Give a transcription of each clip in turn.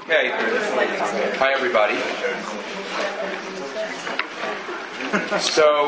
Okay. Hi, everybody. So,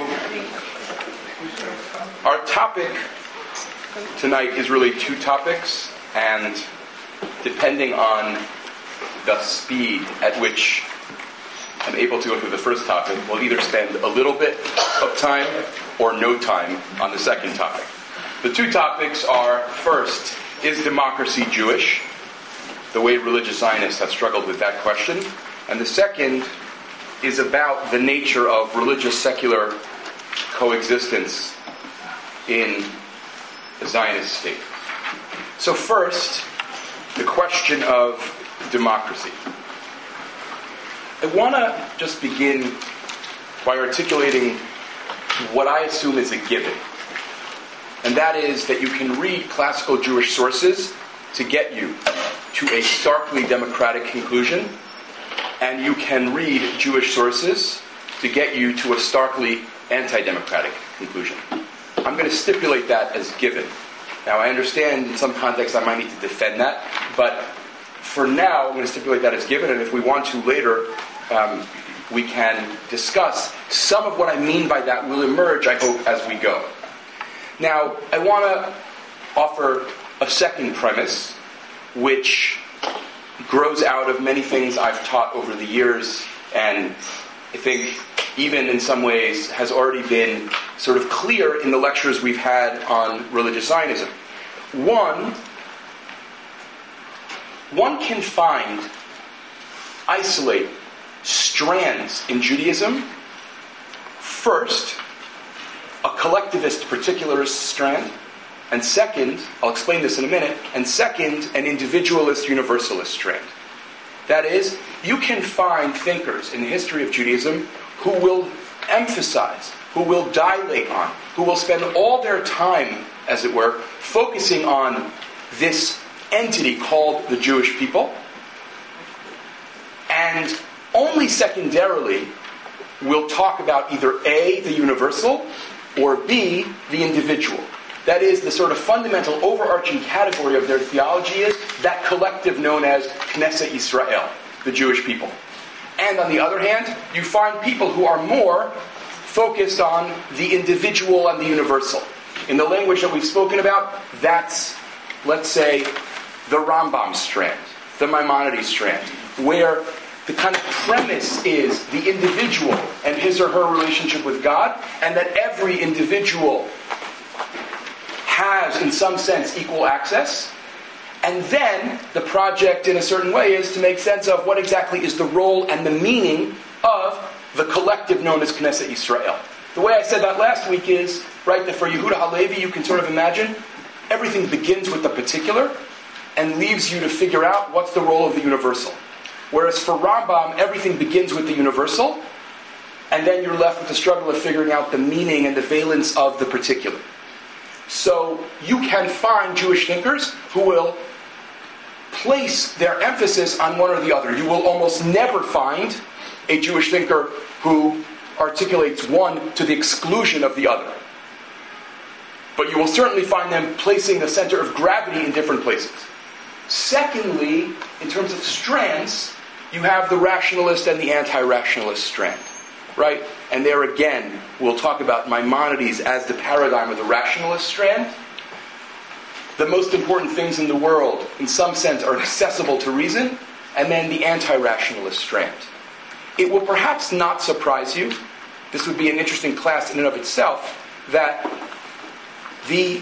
our topic tonight is really two topics, and depending on the speed at which I'm able to go through the first topic, we'll either spend a little bit of time or no time on the second topic. The two topics are, first, is democracy Jewish? The way religious Zionists have struggled with that question. And the second is about the nature of religious-secular coexistence in the Zionist state. So first, the question of democracy. I want to just begin by articulating what I assume is a given. And that is that you can read classical Jewish sources to get you to a starkly democratic conclusion, and you can read Jewish sources to get you to a starkly anti-democratic conclusion. I'm going to stipulate that as given. Now, I understand in some contexts I might need to defend that, but for now, I'm going to stipulate that as given, and if we want to later, we can discuss some of what I mean by that will emerge, I hope, as we go. Now, I want to offer a second premise, which grows out of many things I've taught over the years, and I think even in some ways has already been sort of clear in the lectures we've had on religious Zionism. One can isolate strands in Judaism. First, a collectivist particularist strand, and second, I'll explain this in a minute, and second, an individualist universalist strand. That is, you can find thinkers in the history of Judaism who will emphasize, who will dilate on, who will spend all their time, as it were, focusing on this entity called the Jewish people, and only secondarily will talk about either A, the universal, or B, the individual. That is, the sort of fundamental overarching category of their theology is that collective known as Knesset Yisrael, the Jewish people. And on the other hand, you find people who are more focused on the individual and the universal. In the language that we've spoken about, that's, let's say, the Rambam strand, the Maimonides strand, where the kind of premise is the individual and his or her relationship with God, and that every individual has, in some sense, equal access. And then the project, in a certain way, is to make sense of what exactly is the role and the meaning of the collective known as Knesset Yisrael. The way I said that last week is, right, that for Yehuda Halevi, you can sort of imagine everything begins with the particular and leaves you to figure out what's the role of the universal. Whereas for Rambam, everything begins with the universal, and then you're left with the struggle of figuring out the meaning and the valence of the particular. So you can find Jewish thinkers who will place their emphasis on one or the other. You will almost never find a Jewish thinker who articulates one to the exclusion of the other. But you will certainly find them placing the center of gravity in different places. Secondly, in terms of strands, you have the rationalist and the anti-rationalist strand, right? And there again, we'll talk about Maimonides as the paradigm of the rationalist strand. The most important things in the world, in some sense, are accessible to reason, and then the anti-rationalist strand. It will perhaps not surprise you, this would be an interesting class in and of itself, that the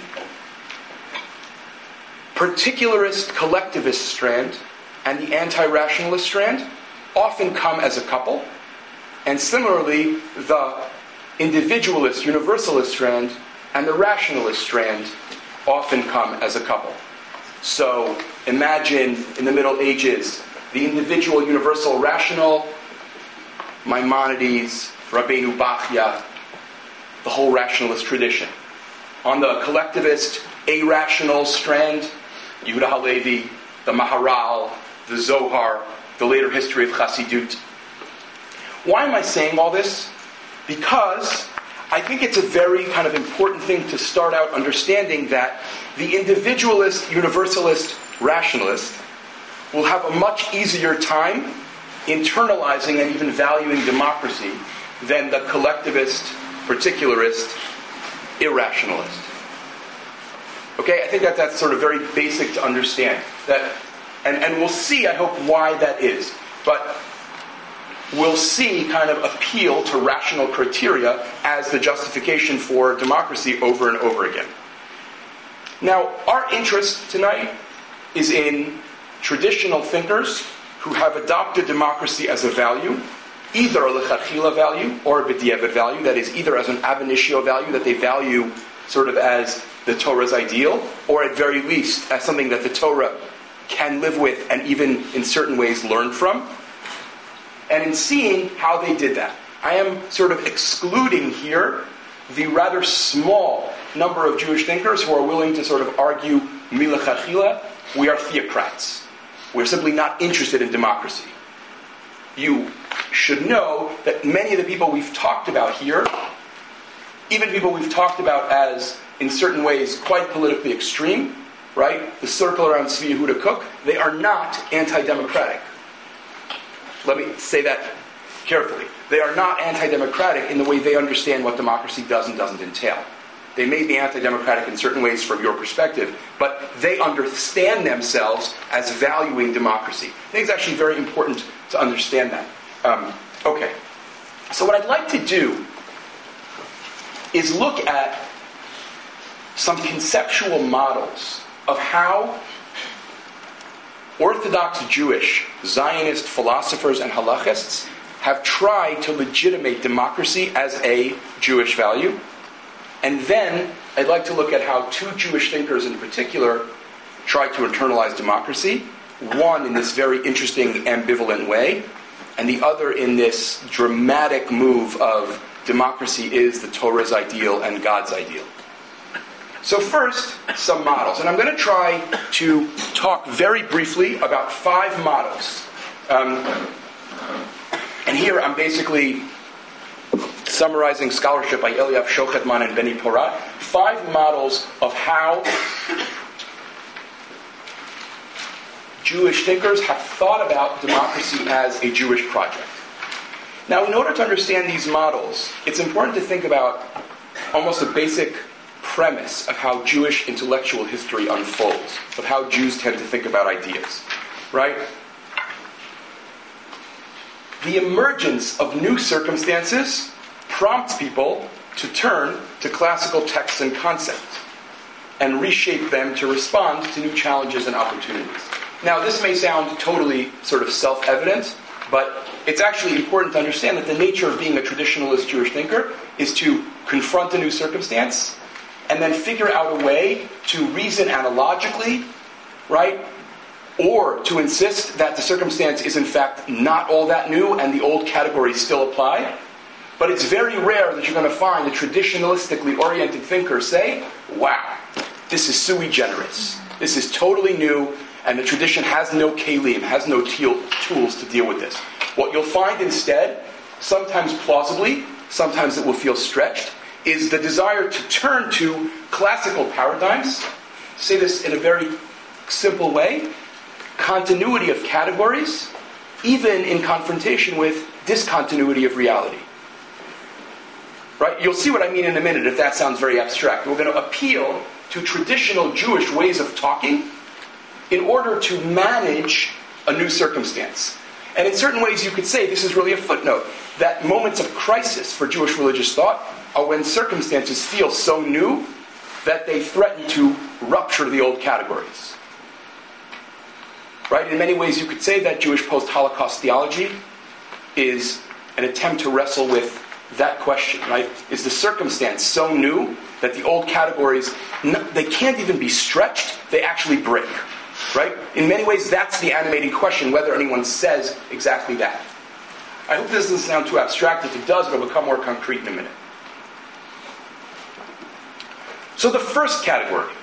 particularist collectivist strand and the anti-rationalist strand often come as a couple, and similarly the individualist universalist strand and the rationalist strand often come as a couple. So imagine in the Middle Ages the individual universal rational, Maimonides, Rabbeinu Bachya, the whole rationalist tradition. On the collectivist irrational strand, Yehuda Halevi, the Maharal, the Zohar, the later history of Chassidut. Why am I saying all this? Because I think it's a very kind of important thing to start out understanding that the individualist, universalist, rationalist will have a much easier time internalizing and even valuing democracy than the collectivist, particularist, irrationalist. Okay, I think that's sort of very basic to understand. And we'll see, I hope, why that is. But we'll see kind of appeal to rational criteria as the justification for democracy over and over again. Now, our interest tonight is in traditional thinkers who have adopted democracy as a value, either a lechatchila value or a b'diavad value, that is, either as an ab initio value that they value sort of as the Torah's ideal, or at very least as something that the Torah can live with and even in certain ways learn from. And in seeing how they did that, I am sort of excluding here the rather small number of Jewish thinkers who are willing to sort of argue milachatchila, we are theocrats. We're simply not interested in democracy. You should know that many of the people we've talked about here, even people we've talked about as, in certain ways, quite politically extreme, right? The circle around Tzvi Yehuda Kook, they are not anti-democratic. Let me say that carefully. They are not anti-democratic in the way they understand what democracy does and doesn't entail. They may be anti-democratic in certain ways from your perspective, but they understand themselves as valuing democracy. I think it's actually very important to understand that. Okay. So what I'd like to do is look at some conceptual models of how Orthodox Jewish Zionist philosophers and halachists have tried to legitimate democracy as a Jewish value. And then I'd like to look at how two Jewish thinkers in particular tried to internalize democracy, one in this very interesting ambivalent way, and the other in this dramatic move of democracy is the Torah's ideal and God's ideal. So first, some models. And I'm going to try to talk very briefly about 5 models. And here I'm basically summarizing scholarship by Eliav Shochetman and Benny Porat, 5 models of how Jewish thinkers have thought about democracy as a Jewish project. Now, in order to understand these models, it's important to think about almost a basic premise of how Jewish intellectual history unfolds, of how Jews tend to think about ideas, right? The emergence of new circumstances prompts people to turn to classical texts and concepts and reshape them to respond to new challenges and opportunities. Now, this may sound totally sort of self-evident, but it's actually important to understand that the nature of being a traditionalist Jewish thinker is to confront a new circumstance and then figure out a way to reason analogically, right? Or to insist that the circumstance is in fact not all that new and the old categories still apply. But it's very rare that you're going to find a traditionalistically oriented thinker say, wow, this is sui generis. This is totally new, and the tradition has no kelim, has no tools to deal with this. What you'll find instead, sometimes plausibly, sometimes it will feel stretched, is the desire to turn to classical paradigms. To say this in a very simple way, continuity of categories, even in confrontation with discontinuity of reality. Right? You'll see what I mean in a minute if that sounds very abstract. We're going to appeal to traditional Jewish ways of talking in order to manage a new circumstance. And in certain ways you could say, this is really a footnote, that moments of crisis for Jewish religious thought are when circumstances feel so new that they threaten to rupture the old categories. Right? In many ways you could say that Jewish post-Holocaust theology is an attempt to wrestle with that question, right? Is the circumstance so new that the old categories, they can't even be stretched, they actually break, right? In many ways, that's the animating question, whether anyone says exactly that. I hope this doesn't sound too abstract. If it does, it'll become more concrete in a minute. So the first category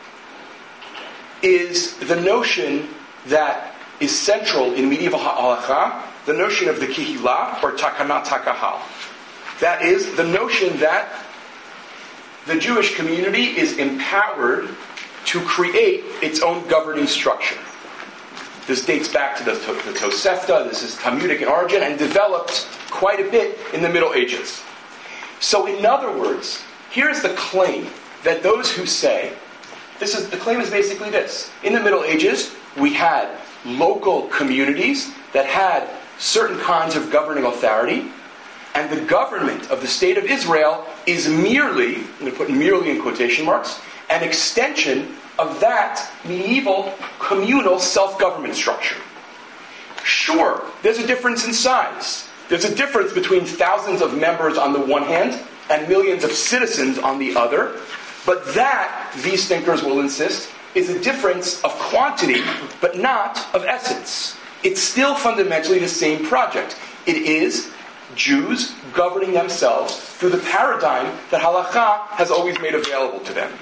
is the notion that is central in medieval halacha, the notion of the kihila, or takanat hakahal. That is, the notion that the Jewish community is empowered to create its own governing structure. This dates back to the Tosefta. This is Talmudic in origin and developed quite a bit in the Middle Ages. So in other words, here's the claim that those who say, the claim is basically this. In the Middle Ages, we had local communities that had certain kinds of governing authority, and the government of the State of Israel is merely, I'm going to put merely in quotation marks, an extension of that medieval communal self-government structure. Sure, there's a difference in size. There's a difference between thousands of members on the one hand and millions of citizens on the other, but that, these thinkers will insist, is a difference of quantity, but not of essence. It's still fundamentally the same project. It is Jews governing themselves through the paradigm that halakha has always made available to them.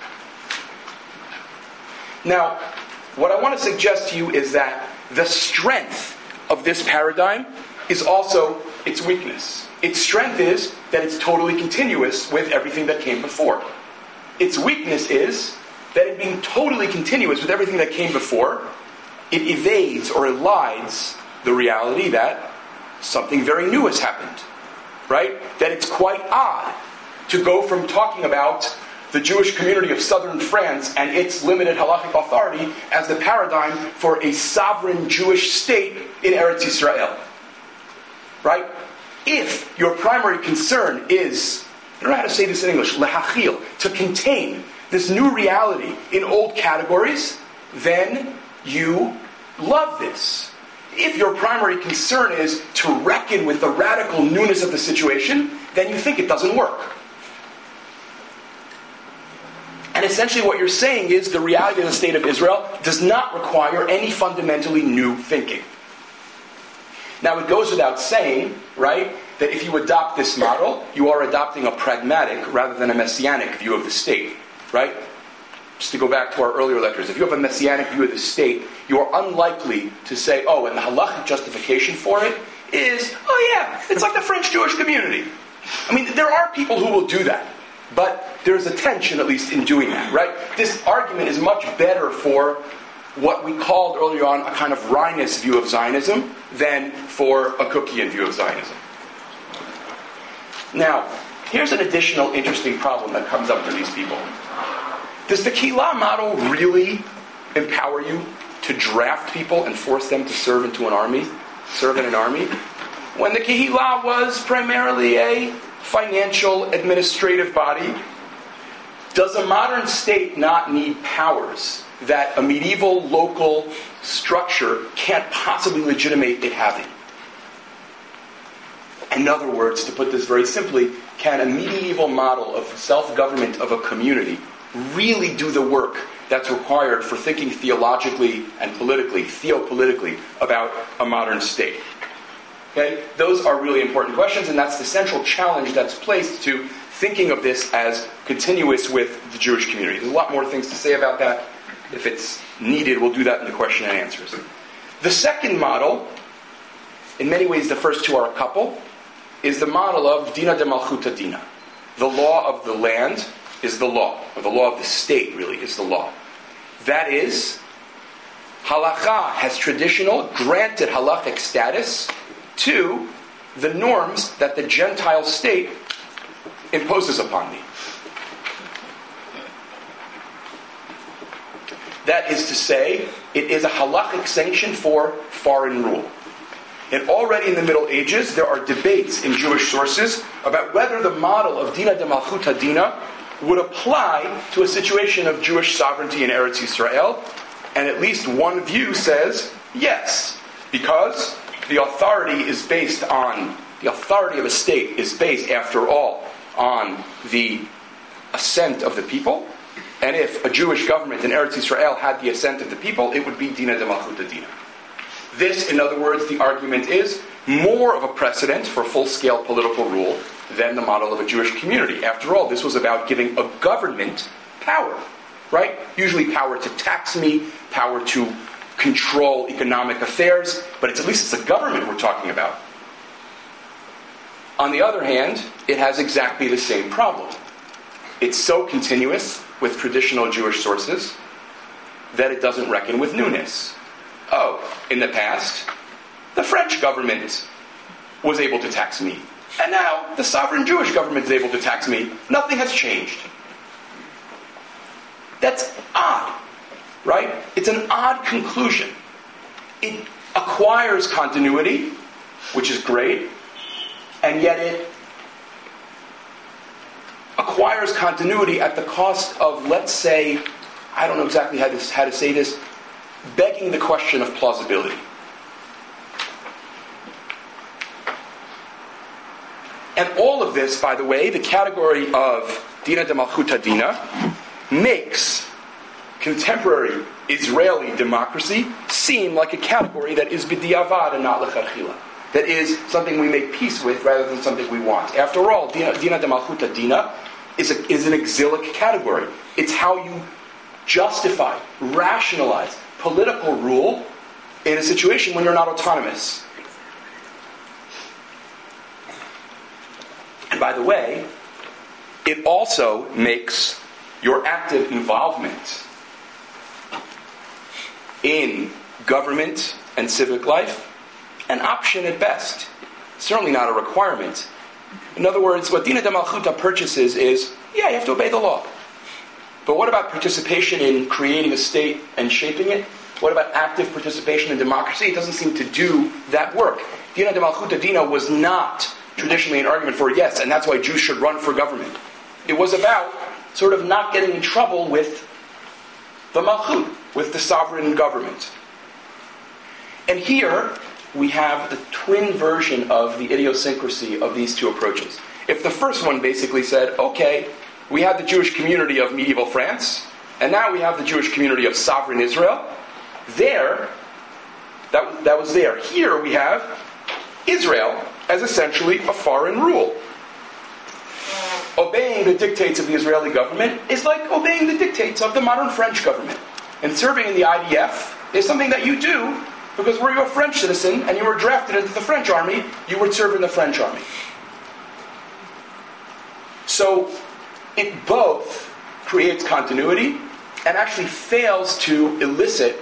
Now, what I want to suggest to you is that the strength of this paradigm is also its weakness. Its strength is that it's totally continuous with everything that came before. Its weakness is that in being totally continuous with everything that came before, it evades or elides the reality that something very new has happened. Right? That it's quite odd to go from talking about the Jewish community of southern France and its limited halachic authority as the paradigm for a sovereign Jewish state in Eretz Yisrael. Right? If your primary concern is, I don't know how to say this in English, lehachil, to contain this new reality in old categories, then you love this. If your primary concern is to reckon with the radical newness of the situation, then you think it doesn't work. And essentially what you're saying is the reality of the State of Israel does not require any fundamentally new thinking. Now it goes without saying, right, that if you adopt this model, you are adopting a pragmatic rather than a messianic view of the state, right? Just to go back to our earlier lectures, if you have a messianic view of the state, you are unlikely to say, oh, and the halachic justification for it is, oh yeah, it's like the French Jewish community. I mean, there are people who will do that. But there's a tension, at least, in doing that, right? This argument is much better for what we called earlier on a kind of Rhinist view of Zionism than for a Cookian view of Zionism. Now, here's an additional interesting problem that comes up for these people. Does the Kehillah model really empower you to draft people and force them to serve in an army? When the Kehillah was primarily a financial, administrative body, does a modern state not need powers that a medieval local structure can't possibly legitimate it having? In other words, to put this very simply, can a medieval model of self-government of a community really do the work that's required for thinking theologically and politically, theopolitically, about a modern state? Okay? Those are really important questions, and that's the central challenge that's placed to thinking of this as continuous with the Jewish community. There's a lot more things to say about that. If it's needed, we'll do that in the question and answers. The second model, in many ways the first two are a couple, is the model of Dina de Malchuta Dina. The law of the land is the law, or the law of the state, really, is the law. That is, halakha has traditional, granted halachic status to the norms that the Gentile state imposes upon me. That is to say, it is a halachic sanction for foreign rule. And already in the Middle Ages, there are debates in Jewish sources about whether the model of Dina de Malchuta Dina would apply to a situation of Jewish sovereignty in Eretz Yisrael. And at least one view says, yes, because the authority of a state is based, after all, on the assent of the people. And if a Jewish government in Eretz Yisrael had the assent of the people, it would be Dina de Malchuta Dina. This, in other words, the argument is more of a precedent for full-scale political rule than the model of a Jewish community. After all, this was about giving a government power, right? Usually power to tax me, power to control economic affairs, but at least it's a government we're talking about. On the other hand, it has exactly the same problem. It's so continuous with traditional Jewish sources that it doesn't reckon with newness. oh, in the past, the French government was able to tax me. And now the sovereign Jewish government is able to tax me. Nothing has changed. That's odd, right? It's an odd conclusion. It acquires continuity, which is great, and yet it acquires continuity at the cost of, let's say, I don't know exactly how to say this, begging the question of plausibility. And all of this, by the way, the category of Dina de Malchuta Dina, makes contemporary Israeli democracy seem like a category that is b'diavad and not lechatchila. That is something we make peace with rather than something we want. After all, Dina de Malchuta Dina is an exilic category. It's how you justify, rationalize political rule in a situation when you're not autonomous. And by the way, it also makes your active involvement in government and civic life an option at best. Certainly not a requirement. In other words, what Dina de Malchuta purchases is, yeah, you have to obey the law. But what about participation in creating a state and shaping it? What about active participation in democracy? It doesn't seem to do that work. Dina de Malchuta Dina was not traditionally an argument for yes, and that's why Jews should run for government. It was about sort of not getting in trouble with the Malchut, with the sovereign government. And here we have the twin version of the idiosyncrasy of these two approaches. If the first one basically said, okay, we had the Jewish community of medieval France, and now we have the Jewish community of sovereign Israel, that was there. Here we have Israel as essentially a foreign rule. Obeying the dictates of the Israeli government is like obeying the dictates of the modern French government. And serving in the IDF is something that you do because were you a French citizen and you were drafted into the French army, you would serve in the French army. So it both creates continuity and actually fails to elicit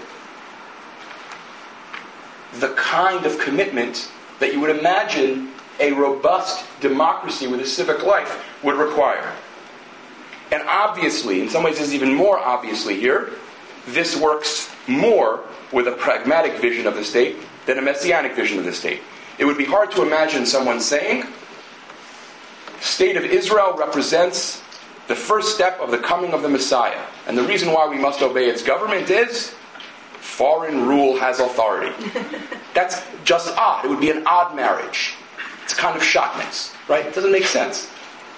the kind of commitment that you would imagine a robust democracy with a civic life would require. And obviously, in some ways this is even more obviously here, this works more with a pragmatic vision of the state than a messianic vision of the state. It would be hard to imagine someone saying, State of Israel represents the first step of the coming of the Messiah. And the reason why we must obey its government is foreign rule has authority. That's just odd. It would be an odd marriage. It's kind of shotness, right? It doesn't make sense.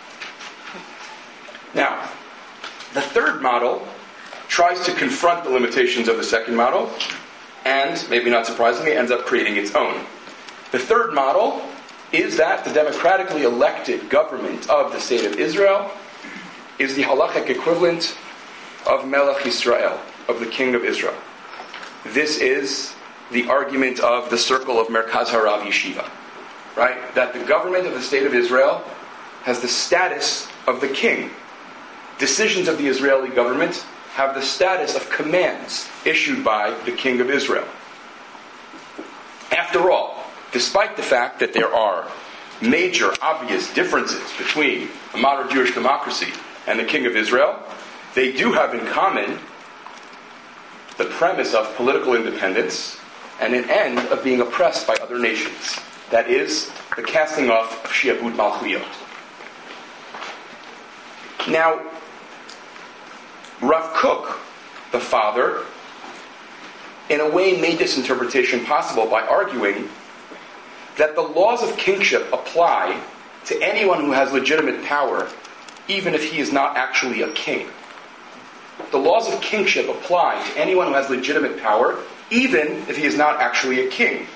Now, the third model tries to confront the limitations of the second model and, maybe not surprisingly, ends up creating its own. The third model is that the democratically elected government of the State of Israel is the halachic equivalent of Melech Yisrael, of the King of Israel. This is the argument of the circle of Merkaz Harav Yeshiva, right? That the government of the State of Israel has the status of the king. Decisions of the Israeli government have the status of commands issued by the King of Israel. After all, despite the fact that there are major, obvious differences between a modern Jewish democracy and the King of Israel, they do have in common the premise of political independence and an end of being oppressed by other nations. That is, the casting off of Shi'abud Malchuyot. Now, Rav Kook, the father, in a way made this interpretation possible by arguing that the laws of kingship apply to anyone who has legitimate power, even if he is not actually a king. The laws of kingship apply to anyone who has legitimate power, even if he is not actually a king.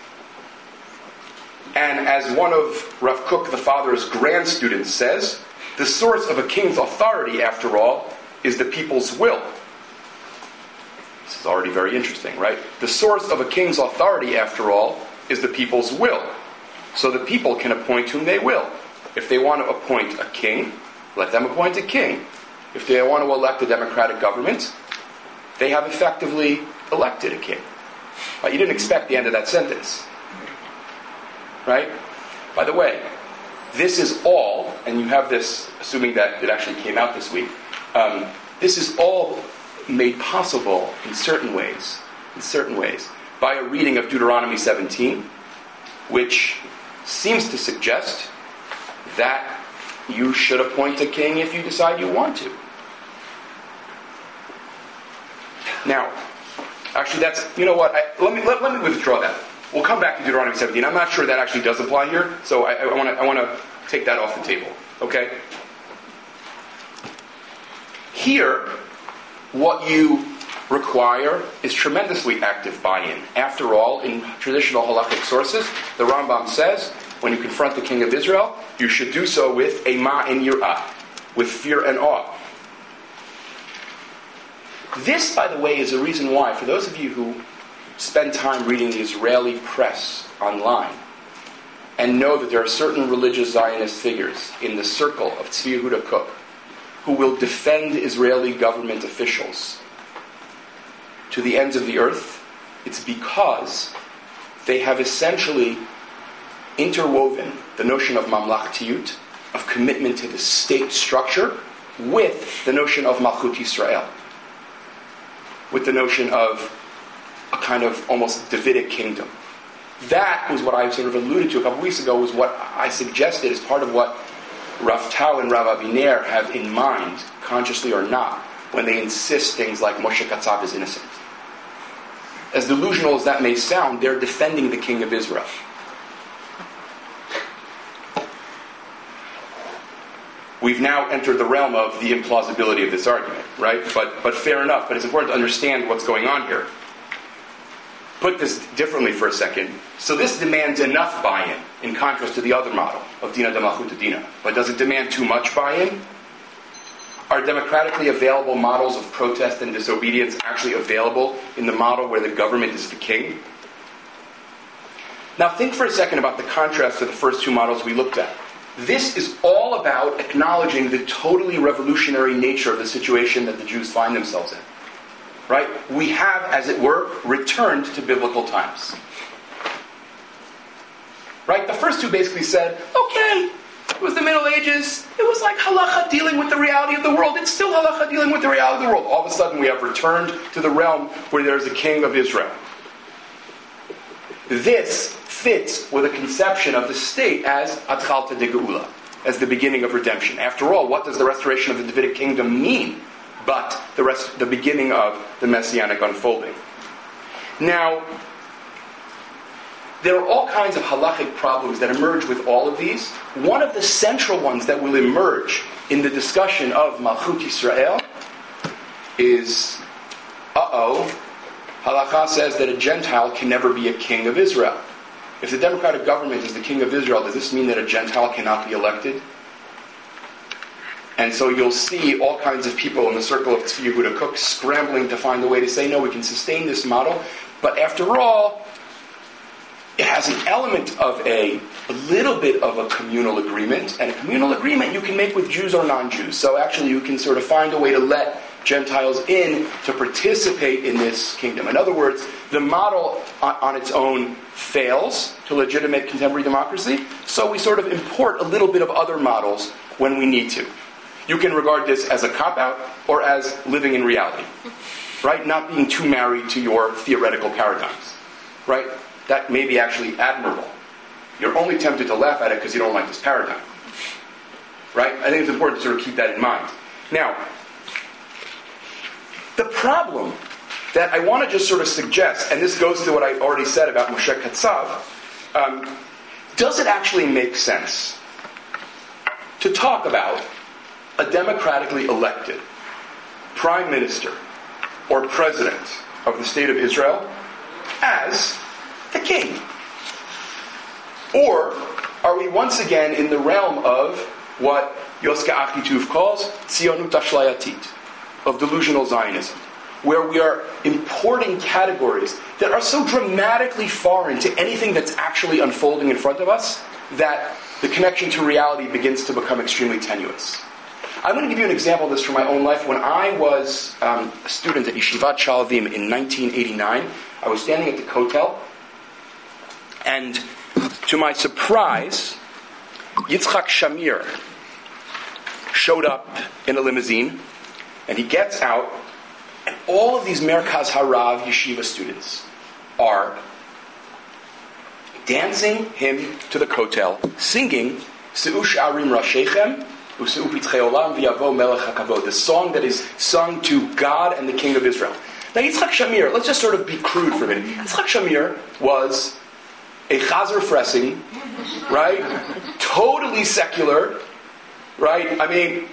And as one of Rav Kook, the father's grand students, says, the source of a king's authority, after all, is the people's will. This is already very interesting, right? The source of a king's authority, after all, is the people's will. So the people can appoint whom they will. If they want to appoint a king, let them appoint a king. If they want to elect a democratic government, they have effectively elected a king. Right? You didn't expect the end of that sentence. Right? By the way, this is all, and you have this, assuming that it actually came out this week, this is all made possible in certain ways, by a reading of Deuteronomy 17, which seems to suggest that you should appoint a king if you decide you want to. Now, actually that's, you know what, let me withdraw that. We'll come back to Deuteronomy 17. I'm not sure that actually does apply here, so I want to take that off the table. Okay? Here, what you require is tremendously active buy-in. After all, in traditional halachic sources, the Rambam says, when you confront the king of Israel, you should do so with eimah and yirah, with fear and awe. This, by the way, is a reason why, for those of you who spend time reading the Israeli press online, and know that there are certain religious Zionist figures in the circle of Tzvi Yehuda Kook who will defend Israeli government officials to the ends of the earth, it's because they have essentially interwoven the notion of mamlachtiyut, of commitment to the state structure, with the notion of Malchut Yisrael, with the notion of a kind of almost Davidic kingdom. That was what I sort of alluded to a couple weeks ago, was what I suggested as part of what Rav Tau and Rav Aviner have in mind, consciously or not, when they insist things like Moshe Katsav is innocent. As delusional as that may sound, they're defending the king of Israel. We've now entered the realm of the implausibility of this argument, right? But fair enough, but it's important to understand what's going on here. Put this differently for a second. So this demands enough buy-in, in contrast to the other model of Dina de Malchut Dina. But does it demand too much buy-in? Are democratically available models of protest and disobedience actually available in the model where the government is the king? Now think for a second about the contrast to the first two models we looked at. This is all about acknowledging the totally revolutionary nature of the situation that the Jews find themselves in. Right? We have, as it were, returned to biblical times. Right? The first two basically said, okay, it was the Middle Ages, it was like halacha dealing with the reality of the world, it's still halacha dealing with the reality of the world. All of a sudden we have returned to the realm where there is a king of Israel. This fits with a conception of the state as Atchalta de Geula, as the beginning of redemption. After all, what does the restoration of the Davidic kingdom mean but the beginning of the Messianic unfolding? Now, there are all kinds of halachic problems that emerge with all of these. One of the central ones that will emerge in the discussion of Malchut Yisrael is, halakha says that a Gentile can never be a king of Israel. If the democratic government is the king of Israel, does this mean that a Gentile cannot be elected? And so you'll see all kinds of people in the circle of Tzvi Yehuda Kook scrambling to find a way to say, no, we can sustain this model. But after all, it has an element of a little bit of a communal agreement. And a communal agreement you can make with Jews or non-Jews. So actually you can sort of find a way to let Gentiles in to participate in this kingdom. In other words, the model on its own fails to legitimate contemporary democracy. So we sort of import a little bit of other models when we need to. You can regard this as a cop-out or as living in reality, right? Not being too married to your theoretical paradigms, right? That may be actually admirable. You're only tempted to laugh at it because you don't like this paradigm, right? I think it's important to sort of keep that in mind. Now, the problem that I want to just sort of suggest, and this goes to what I already said about Moshe Katsav, does it actually make sense to talk about a democratically elected prime minister or president of the state of Israel as the king? Or are we once again in the realm of what Yoska Achituv calls Tzionut Ashliyatit, of delusional Zionism, where we are importing categories that are so dramatically foreign to anything that's actually unfolding in front of us that the connection to reality begins to become extremely tenuous? I'm going to give you an example of this from my own life. When I was a student at Yeshivat Shalvim in 1989, I was standing at the Kotel, and to my surprise, Yitzchak Shamir showed up in a limousine, and he gets out, and all of these Merkaz Harav Yeshiva students are dancing him to the Kotel, singing Se'u Sha'arim Rashechem U'Se'u Pitchei Olam V'Yavo Melech HaKavod, the song that is sung to God and the King of Israel. Now Yitzchak Shamir, let's just sort of be crude for a minute. Yitzchak Shamir was a Chazer Fressing, right? Totally secular, right? I mean,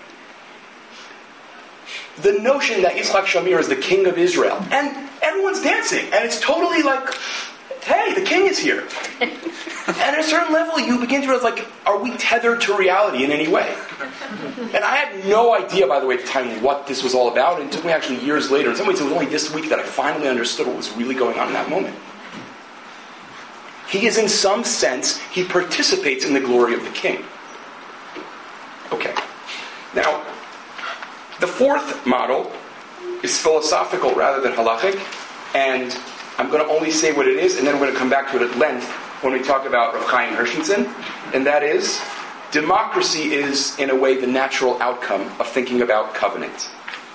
the notion that Yitzchak Shamir is the king of Israel, and everyone's dancing, and it's totally like, hey, the king is here. And at a certain level, you begin to realize, like, are we tethered to reality in any way? And I had no idea, by the way, at the time, what this was all about, and it took me actually years later. In some ways, it was only this week that I finally understood what was really going on in that moment. He is, in some sense, he participates in the glory of the king. Okay. Now, the fourth model is philosophical rather than halachic, and I'm going to only say what it is, and then we're going to come back to it at length when we talk about Rav Chaim Hershenson, and that is, democracy is, in a way, the natural outcome of thinking about covenant.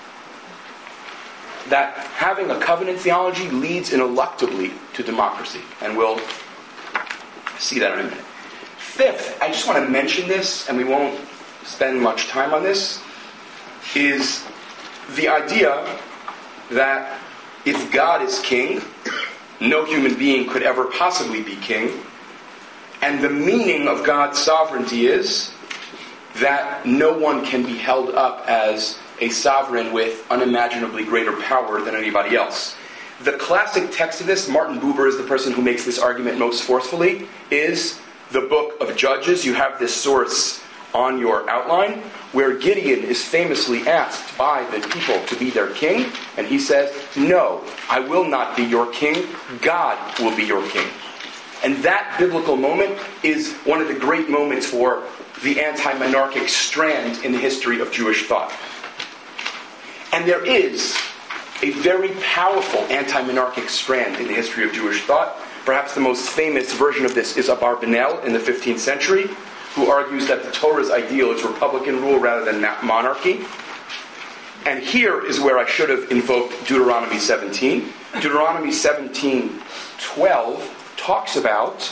That having a covenant theology leads ineluctably to democracy, and we'll see that in a minute. Fifth, I just want to mention this, and we won't spend much time on this, is the idea that if God is king, no human being could ever possibly be king, and the meaning of God's sovereignty is that no one can be held up as a sovereign with unimaginably greater power than anybody else. The classic text of this, Martin Buber is the person who makes this argument most forcefully, is the book of Judges. You have this source on your outline, where Gideon is famously asked by the people to be their king, and he says, no, I will not be your king, God will be your king. And that biblical moment is one of the great moments for the anti-monarchic strand in the history of Jewish thought. And there is a very powerful anti-monarchic strand in the history of Jewish thought. Perhaps the most famous version of this is Abarbanel in the 15th century, who argues that the Torah's ideal is republican rule rather than monarchy. And here is where I should have invoked Deuteronomy 17. Deuteronomy 17:12 talks about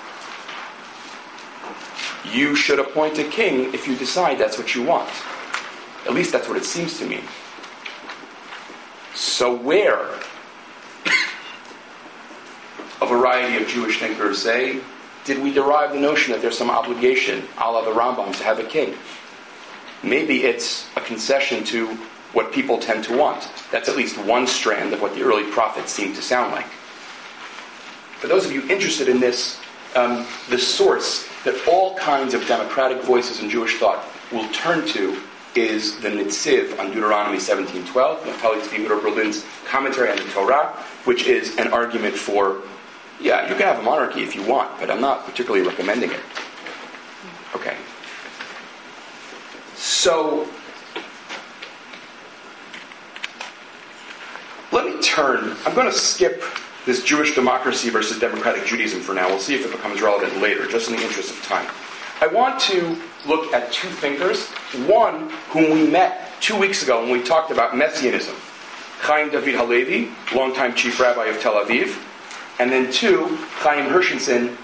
you should appoint a king if you decide that's what you want. At least that's what it seems to me. So where a variety of Jewish thinkers say, did we derive the notion that there's some obligation, a la the Rambam, to have a king? Maybe it's a concession to what people tend to want. That's at least one strand of what the early prophets seem to sound like. For those of you interested in this, the source that all kinds of democratic voices in Jewish thought will turn to is the Nitziv on Deuteronomy 17:12, Naftali Tzvi Berlin's commentary on the Torah, which is an argument for, yeah, you can have a monarchy if you want, but I'm not particularly recommending it. Okay. So, let me turn. I'm going to skip this Jewish democracy versus democratic Judaism for now. We'll see if it becomes relevant later, just in the interest of time. I want to look at two thinkers. One, whom we met 2 weeks ago when we talked about Messianism. Chaim David Halevi, longtime chief rabbi of Tel Aviv. And then two, Chaim Hershenson,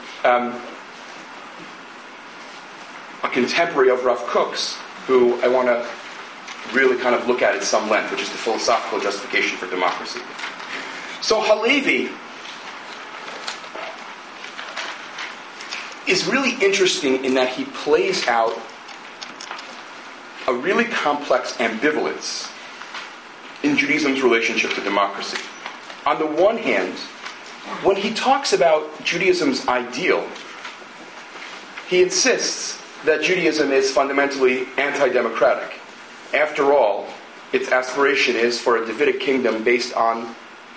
a contemporary of Rav Kook's, who I want to really kind of look at some length, which is the philosophical justification for democracy. So Halevi is really interesting in that he plays out a really complex ambivalence in Judaism's relationship to democracy. On the one hand, when he talks about Judaism's ideal, he insists that Judaism is fundamentally anti-democratic. After all, its aspiration is for a Davidic kingdom based on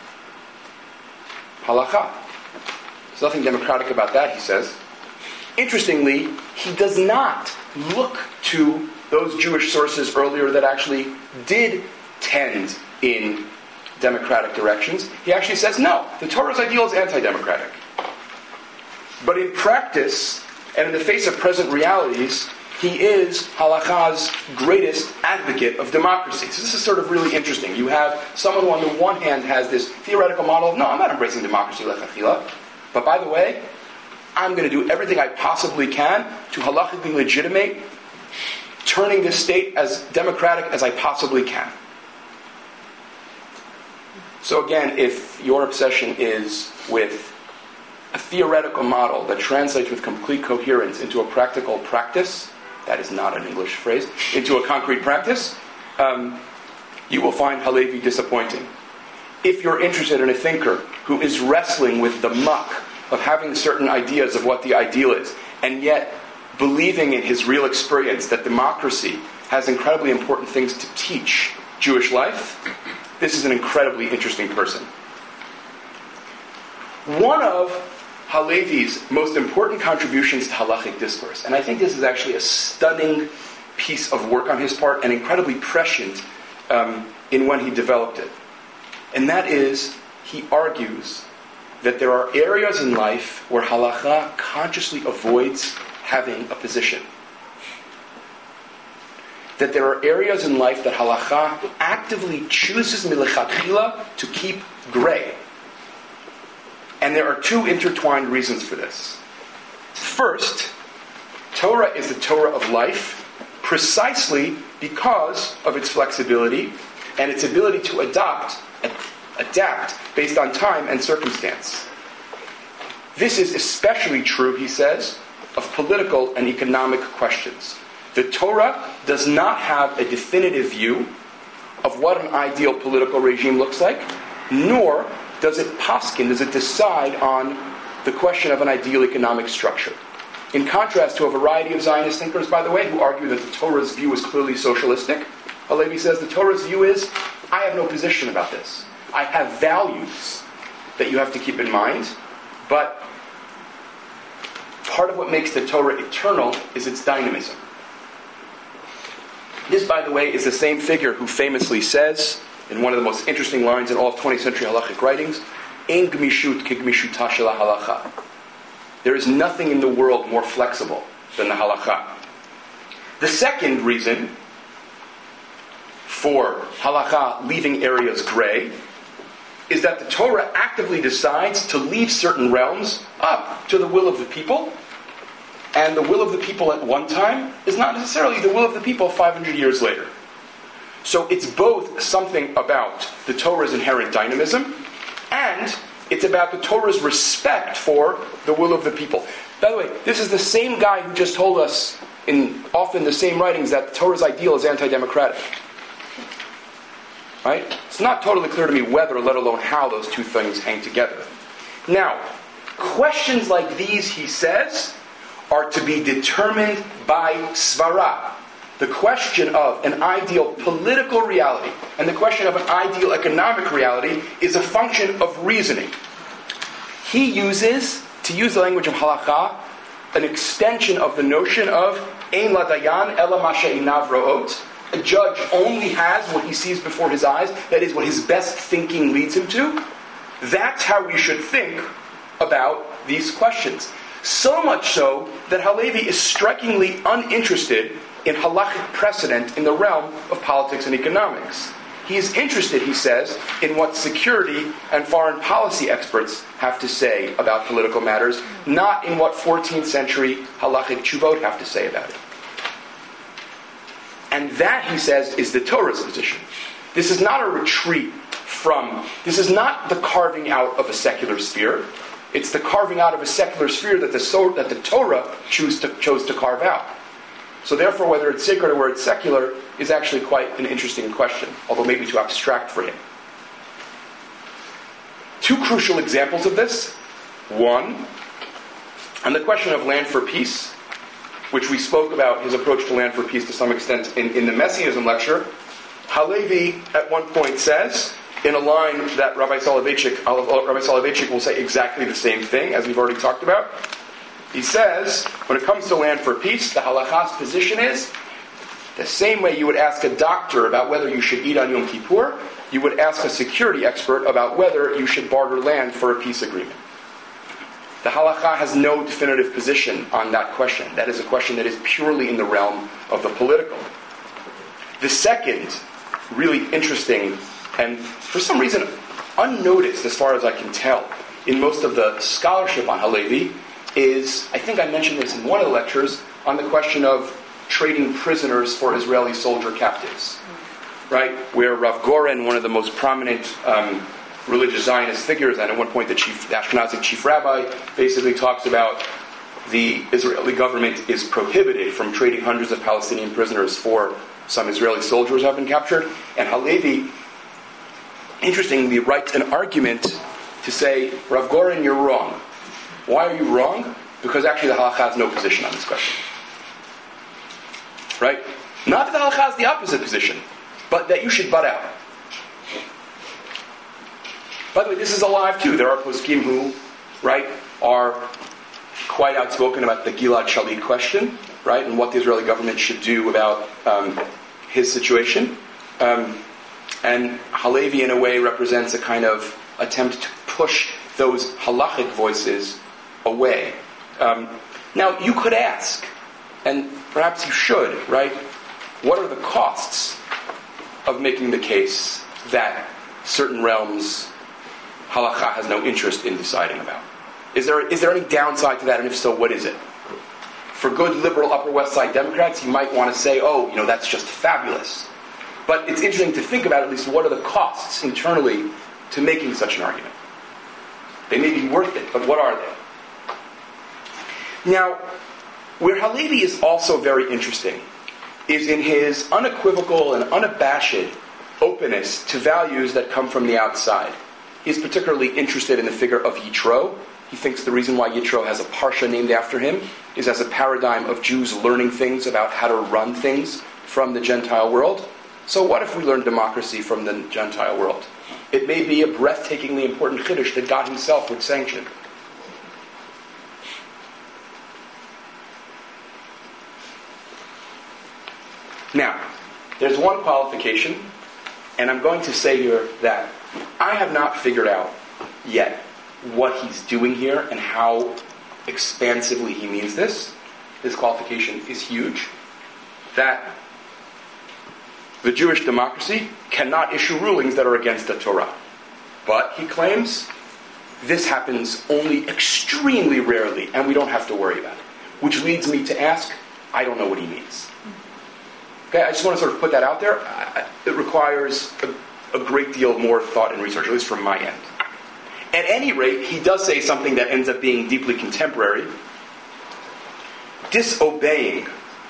halakha. There's nothing democratic about that, he says. Interestingly, he does not look to those Jewish sources earlier that actually did tend in democratic directions. He actually says, no, the Torah's ideal is anti-democratic. But in practice, and in the face of present realities, he is halacha's greatest advocate of democracy. So this is sort of really interesting. You have someone who on the one hand has this theoretical model of, no, I'm not embracing democracy lechatchila, but by the way, I'm going to do everything I possibly can to halachically legitimate turning this state as democratic as I possibly can. So again, if your obsession is with a theoretical model that translates with complete coherence into a practical practice, that is not an English phrase, into a concrete practice, you will find Halevi disappointing. If you're interested in a thinker who is wrestling with the muck of having certain ideas of what the ideal is, and yet believing in his real experience that democracy has incredibly important things to teach Jewish life, this is an incredibly interesting person. One of Halevi's most important contributions to halachic discourse, and I think this is actually a stunning piece of work on his part and incredibly prescient in when he developed it, and that is, he argues that there are areas in life where halacha consciously avoids having a position. That there are areas in life that halacha actively chooses milechatchila to keep gray. And there are two intertwined reasons for this. First, Torah is the Torah of life precisely because of its flexibility and its ability to adapt based on time and circumstance. This is especially true, he says, of political and economic questions. The Torah does not have a definitive view of what an ideal political regime looks like, nor does it decide on the question of an ideal economic structure. In contrast to a variety of Zionist thinkers, by the way, who argue that the Torah's view is clearly socialistic, Halevi says the Torah's view is, I have no position about this. I have values that you have to keep in mind, but part of what makes the Torah eternal is its dynamism. This, by the way, is the same figure who famously says, in one of the most interesting lines in all of 20th century halachic writings, Ein gmishut ki gmishuta shel halacha. There is nothing in the world more flexible than the halacha. The second reason for halacha leaving areas gray is that the Torah actively decides to leave certain realms up to the will of the people, and the will of the people at one time is not necessarily the will of the people 500 years later. So it's both something about the Torah's inherent dynamism, and it's about the Torah's respect for the will of the people. By the way, this is the same guy who just told us in often the same writings that the Torah's ideal is anti-democratic. Right? It's not totally clear to me whether, let alone how, those two things hang together. Now, questions like these, he says, are to be determined by svara. The question of an ideal political reality and the question of an ideal economic reality is a function of reasoning. He uses, to use the language of halacha, an extension of the notion of ein ladayan ela ma she'einav ro'ot. A judge only has what he sees before his eyes, that is what his best thinking leads him to. That's how we should think about these questions. So much so that Halevi is strikingly uninterested in halachic precedent in the realm of politics and economics. He is interested, he says, in what security and foreign policy experts have to say about political matters, not in what 14th century halachic tshuvot have to say about it. And that, he says, is the Torah's position. This is not a retreat from, this is not the carving out of a secular sphere. It's the carving out of a secular sphere that the Torah chose to carve out. So therefore, whether it's sacred or whether it's secular is actually quite an interesting question, although maybe too abstract for him. Two crucial examples of this. One, on the question of land for peace, which we spoke about his approach to land for peace to some extent in the Messianism lecture, Halevi at one point says, in a line that Rabbi Soloveitchik will say exactly the same thing, as we've already talked about. He says, when it comes to land for peace, the halacha's position is, the same way you would ask a doctor about whether you should eat on Yom Kippur, you would ask a security expert about whether you should barter land for a peace agreement. The halakha has no definitive position on that question. That is a question that is purely in the realm of the political. The second, really interesting, and for some reason unnoticed as far as I can tell, in most of the scholarship on Halevi, is, I think I mentioned this in one of the lectures, on the question of trading prisoners for Israeli soldier captives. Right? Where Rav Goren, one of the most prominent religious Zionist figures, and at one point the Ashkenazi chief rabbi, basically talks about the Israeli government is prohibited from trading hundreds of Palestinian prisoners for some Israeli soldiers who have been captured. And Halevi, interestingly, writes an argument to say, Rav Goren, you're wrong. Why are you wrong? Because actually the halakha has no position on this question. Right? Not that the halakha has the opposite position, but that you should butt out. By the way, this is alive too. There are poskim who, right, are quite outspoken about the Gilad Shalit question, right, and what the Israeli government should do about his situation. And Halevi, in a way, represents a kind of attempt to push those halachic voices away. Now, you could ask, and perhaps you should, right, what are the costs of making the case that certain realms halakha has no interest in deciding about? Is there any downside to that, and if so, what is it? For good liberal Upper West Side Democrats, you might want to say, that's just fabulous. But it's interesting to think about at least what are the costs internally to making such an argument. They may be worth it, but what are they? Now, where Halevi is also very interesting is in his unequivocal and unabashed openness to values that come from the outside. He's particularly interested in the figure of Yitro. He thinks the reason why Yitro has a parsha named after him is as a paradigm of Jews learning things about how to run things from the Gentile world. So what if we learn democracy from the Gentile world? It may be a breathtakingly important chiddush that God himself would sanction. Now, there's one qualification, and I'm going to say here that I have not figured out yet what he's doing here and how expansively he means this. This qualification is huge. That the Jewish democracy cannot issue rulings that are against the Torah. But, he claims, this happens only extremely rarely, and we don't have to worry about it. Which leads me to ask, I don't know what he means. Okay, I just want to sort of put that out there. It requires a great deal more thought and research, at least from my end. At any rate, he does say something that ends up being deeply contemporary. Disobeying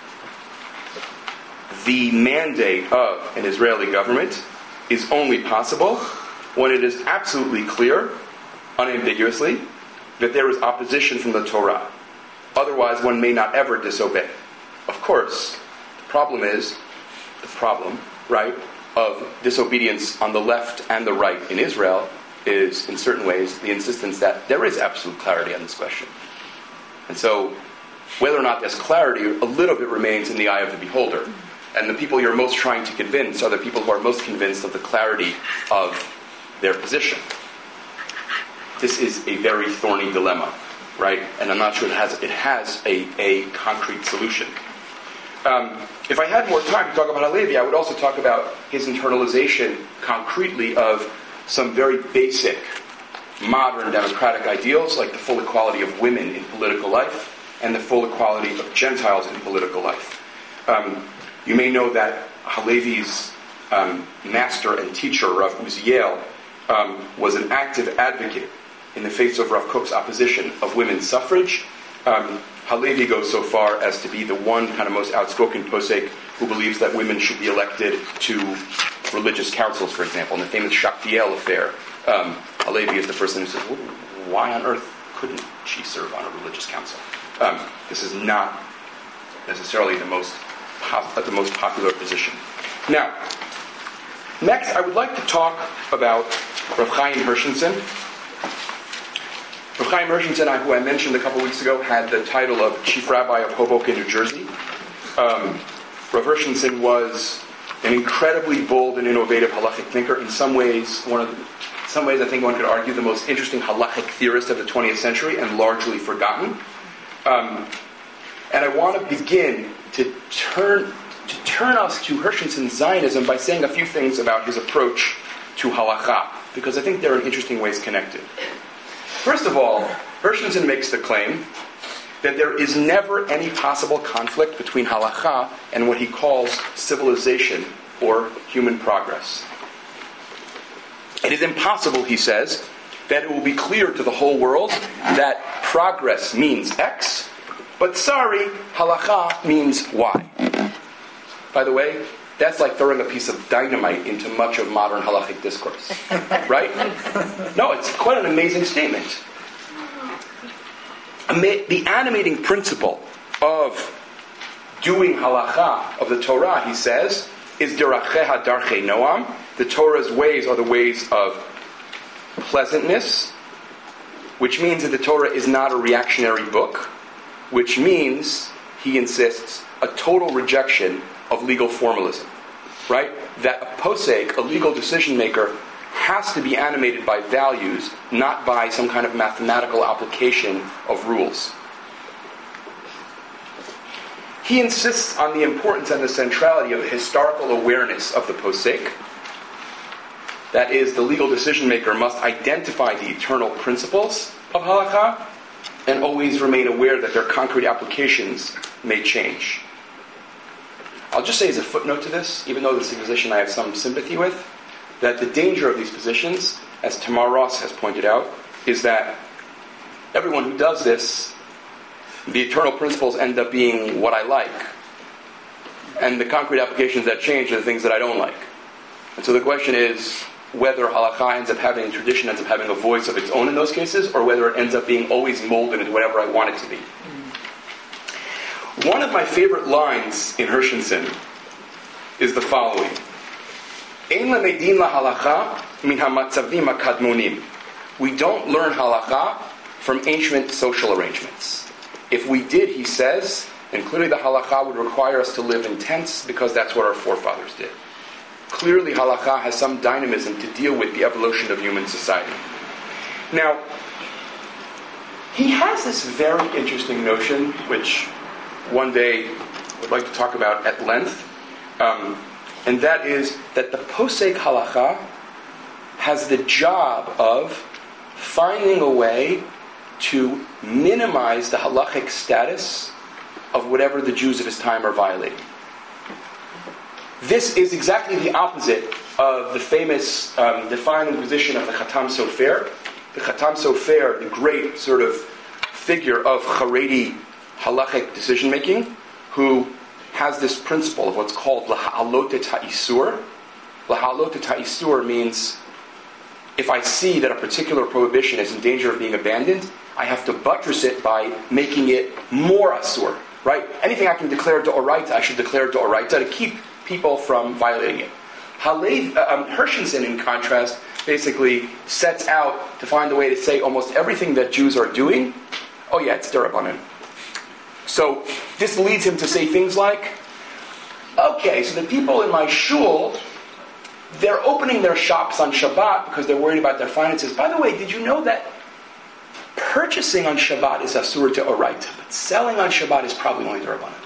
the mandate of an Israeli government is only possible when it is absolutely clear, unambiguously, that there is opposition from the Torah. Otherwise, one may not ever disobey. Of course, the problem, right, of disobedience on the left and the right in Israel is, in certain ways, the insistence that there is absolute clarity on this question. And so, whether or not there's clarity, a little bit remains in the eye of the beholder. And the people you're most trying to convince are the people who are most convinced of the clarity of their position. This is a very thorny dilemma, right? And I'm not sure it has a concrete solution. If I had more time to talk about Halevi, I would also talk about his internalization concretely of some very basic modern democratic ideals, like the full equality of women in political life and the full equality of Gentiles in political life. You may know that Halevi's master and teacher, Rav Uziel, was an active advocate in the face of Rav Kook's opposition of women's suffrage. Halevi goes so far as to be the one kind of most outspoken posek who believes that women should be elected to religious councils, for example. In the famous Shaktiel affair, Halevi is the person who says, well, why on earth couldn't she serve on a religious council? This is not necessarily the most popular position. Now, next I would like to talk about Rav Chaim Hershenson. Rav Chaim Hershenson, who I mentioned a couple weeks ago, had the title of Chief Rabbi of Hoboken, New Jersey. Rav Hershenson was an incredibly bold and innovative halachic thinker. In some ways, I think one could argue the most interesting halachic theorist of the 20th century, and largely forgotten. And I want to begin to turn us to Hershenson Zionism by saying a few things about his approach to halacha, because I think they're in interesting ways connected. First of all, Hershenson makes the claim that there is never any possible conflict between halacha and what he calls civilization or human progress. It is impossible, he says, that it will be clear to the whole world that progress means X, but sorry, halacha means Y. By the way, that's like throwing a piece of dynamite into much of modern halachic discourse. Right? No, it's quite an amazing statement. The animating principle of doing halacha of the Torah, he says, is deracheha darchei noam. The Torah's ways are the ways of pleasantness, which means that the Torah is not a reactionary book, which means, he insists, a total rejection of legal formalism. Right? That a posek, a legal decision maker, has to be animated by values, not by some kind of mathematical application of rules. He insists on the importance and the centrality of the historical awareness of the posek. That is, the legal decision maker must identify the eternal principles of halakha and always remain aware that their concrete applications may change. I'll just say as a footnote to this, even though this is a position I have some sympathy with, that the danger of these positions, as Tamar Ross has pointed out, is that everyone who does this, the eternal principles end up being what I like. And the concrete applications that change are the things that I don't like. And so the question is whether halakha tradition ends up having a voice of its own in those cases, or whether it ends up being always molded into whatever I want it to be. One of my favorite lines in Hershenson is the following. Ein lemedin lahalacha min hamatzavim hakadmonim. We don't learn halacha from ancient social arrangements. If we did, he says, then clearly the halacha would require us to live in tents because that's what our forefathers did. Clearly halacha has some dynamism to deal with the evolution of human society. Now, he has this very interesting notion, which one day I would like to talk about at length, and that is that the posek halacha has the job of finding a way to minimize the halachic status of whatever the Jews of his time are violating. This is exactly the opposite of the famous defining position of the Khatam Sofer. The Khatam Sofer, the great sort of figure of Haredi halachic decision-making, who has this principle of what's called laha'alotet ha'isur. Laha'alotet ha'isur means if I see that a particular prohibition is in danger of being abandoned, I have to buttress it by making it more asur. Right? Anything I can declare d'oraita, I should declare d'oraita to keep people from violating it. Hershenson, in contrast, basically sets out to find a way to say almost everything that Jews are doing, oh yeah, it's derabanan. So this leads him to say things like, okay, so the people in my shul, they're opening their shops on Shabbat because they're worried about their finances. By the way, did you know that purchasing on Shabbat is asur to oraita, but selling on Shabbat is probably only derabanan?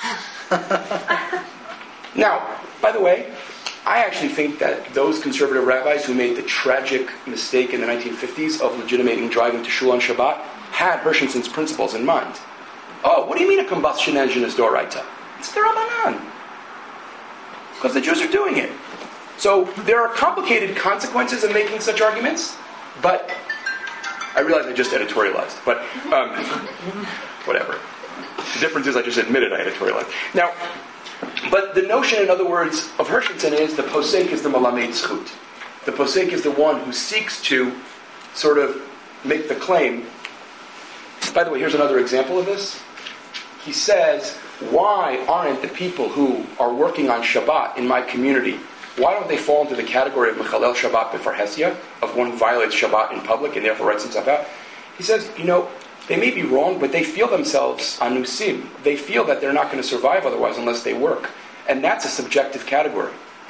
Now, by the way, I actually think that those conservative rabbis who made the tragic mistake in the 1950s of legitimating driving to shul on Shabbat had Hershenson's principles in mind. Oh, what do you mean a combustion engine is d'oraita? It's derabanan. Because the Jews are doing it. So there are complicated consequences of making such arguments, but I realize I just editorialized, but whatever. The difference is I just admitted I editorialized. Now, but the notion, in other words, of Hershenson is the posek is the malamed zchut. The posek is the one who seeks to sort of make the claim. By the way, here's another example of this. He says, why aren't the people who are working on Shabbat in my community, why don't they fall into the category of Mechalel Shabbat B'Farhesia, of one who violates Shabbat in public and therefore writes himself out? He says, they may be wrong, but they feel themselves anusim. They feel that they're not going to survive otherwise unless they work. And that's a subjective category.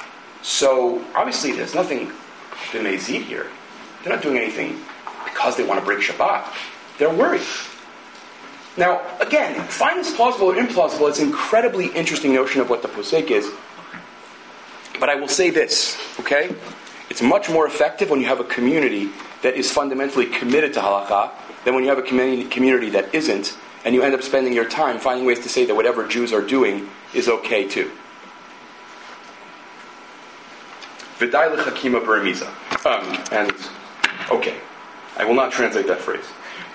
So obviously there's nothing b'mezid here. They're not doing anything because they want to break Shabbat. They're worried. Now, again, find this plausible or implausible. It's an incredibly interesting notion of what the posek is. But I will say this, okay? It's much more effective when you have a community that is fundamentally committed to halakha than when you have a community that isn't, and you end up spending your time finding ways to say that whatever Jews are doing is okay too. V'day l'chakima b'remiza. And, okay, I will not translate that phrase.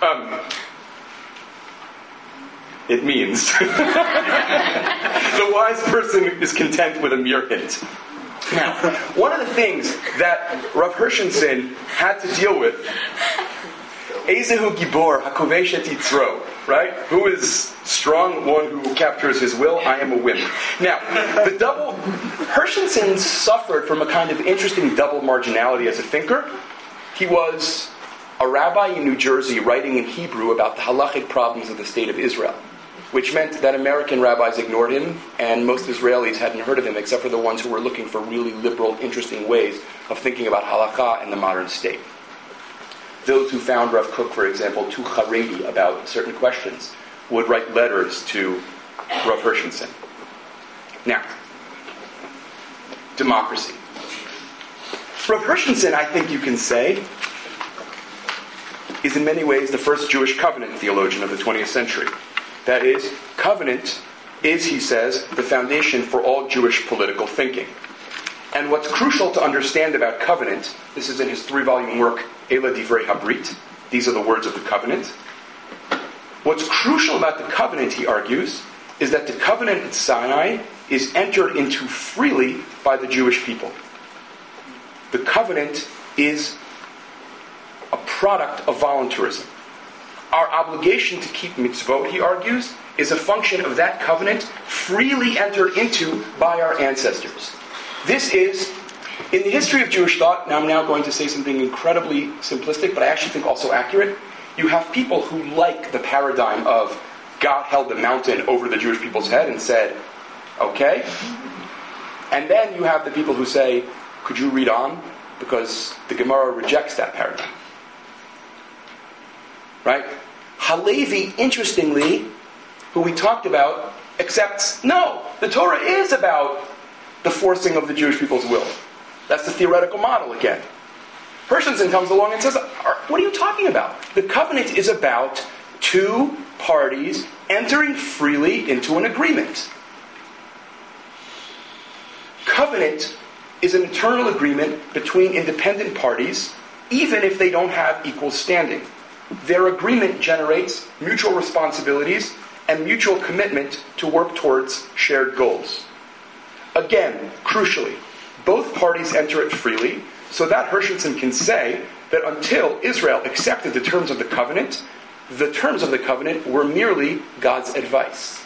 It means the wise person is content with a mere hint. Now, one of the things that Rav Hershenson had to deal with, Ezehu Gibor Hakovesh et Yitzro, right? Who is strong, one who captures his will? I am a wimp. Now, Hershenson suffered from a kind of interesting double marginality as a thinker. He was a rabbi in New Jersey writing in Hebrew about the halachic problems of the state of Israel, which meant that American rabbis ignored him, and most Israelis hadn't heard of him except for the ones who were looking for really liberal, interesting ways of thinking about halakha and the modern state. Those who found Rav Kook, for example, too Haredi about certain questions would write letters to Rav Hershenson. Now, democracy. Rav Hershenson, I think you can say, is in many ways the first Jewish covenant theologian of the 20th century. That is, covenant is, he says, the foundation for all Jewish political thinking. And what's crucial to understand about covenant, this is in his 3-volume work, Ela Divrei Habrit, these are the words of the covenant. What's crucial about the covenant, he argues, is that the covenant at Sinai is entered into freely by the Jewish people. The covenant is a product of voluntarism. Our obligation to keep mitzvot, he argues, is a function of that covenant freely entered into by our ancestors. This is, in the history of Jewish thought, and I'm now going to say something incredibly simplistic, but I actually think also accurate, you have people who like the paradigm of God held the mountain over the Jewish people's head and said, okay. And then you have the people who say, could you read on? Because the Gemara rejects that paradigm. Right? Halevi, interestingly, who we talked about, accepts, no, the Torah is about the forcing of the Jewish people's will. That's the theoretical model again. Hershenson comes along and says, what are you talking about? The covenant is about two parties entering freely into an agreement. Covenant is an eternal agreement between independent parties, even if they don't have equal standing. Their agreement generates mutual responsibilities and mutual commitment to work towards shared goals. Again, crucially, both parties enter it freely, so that Hershenson can say that until Israel accepted the terms of the covenant were merely God's advice.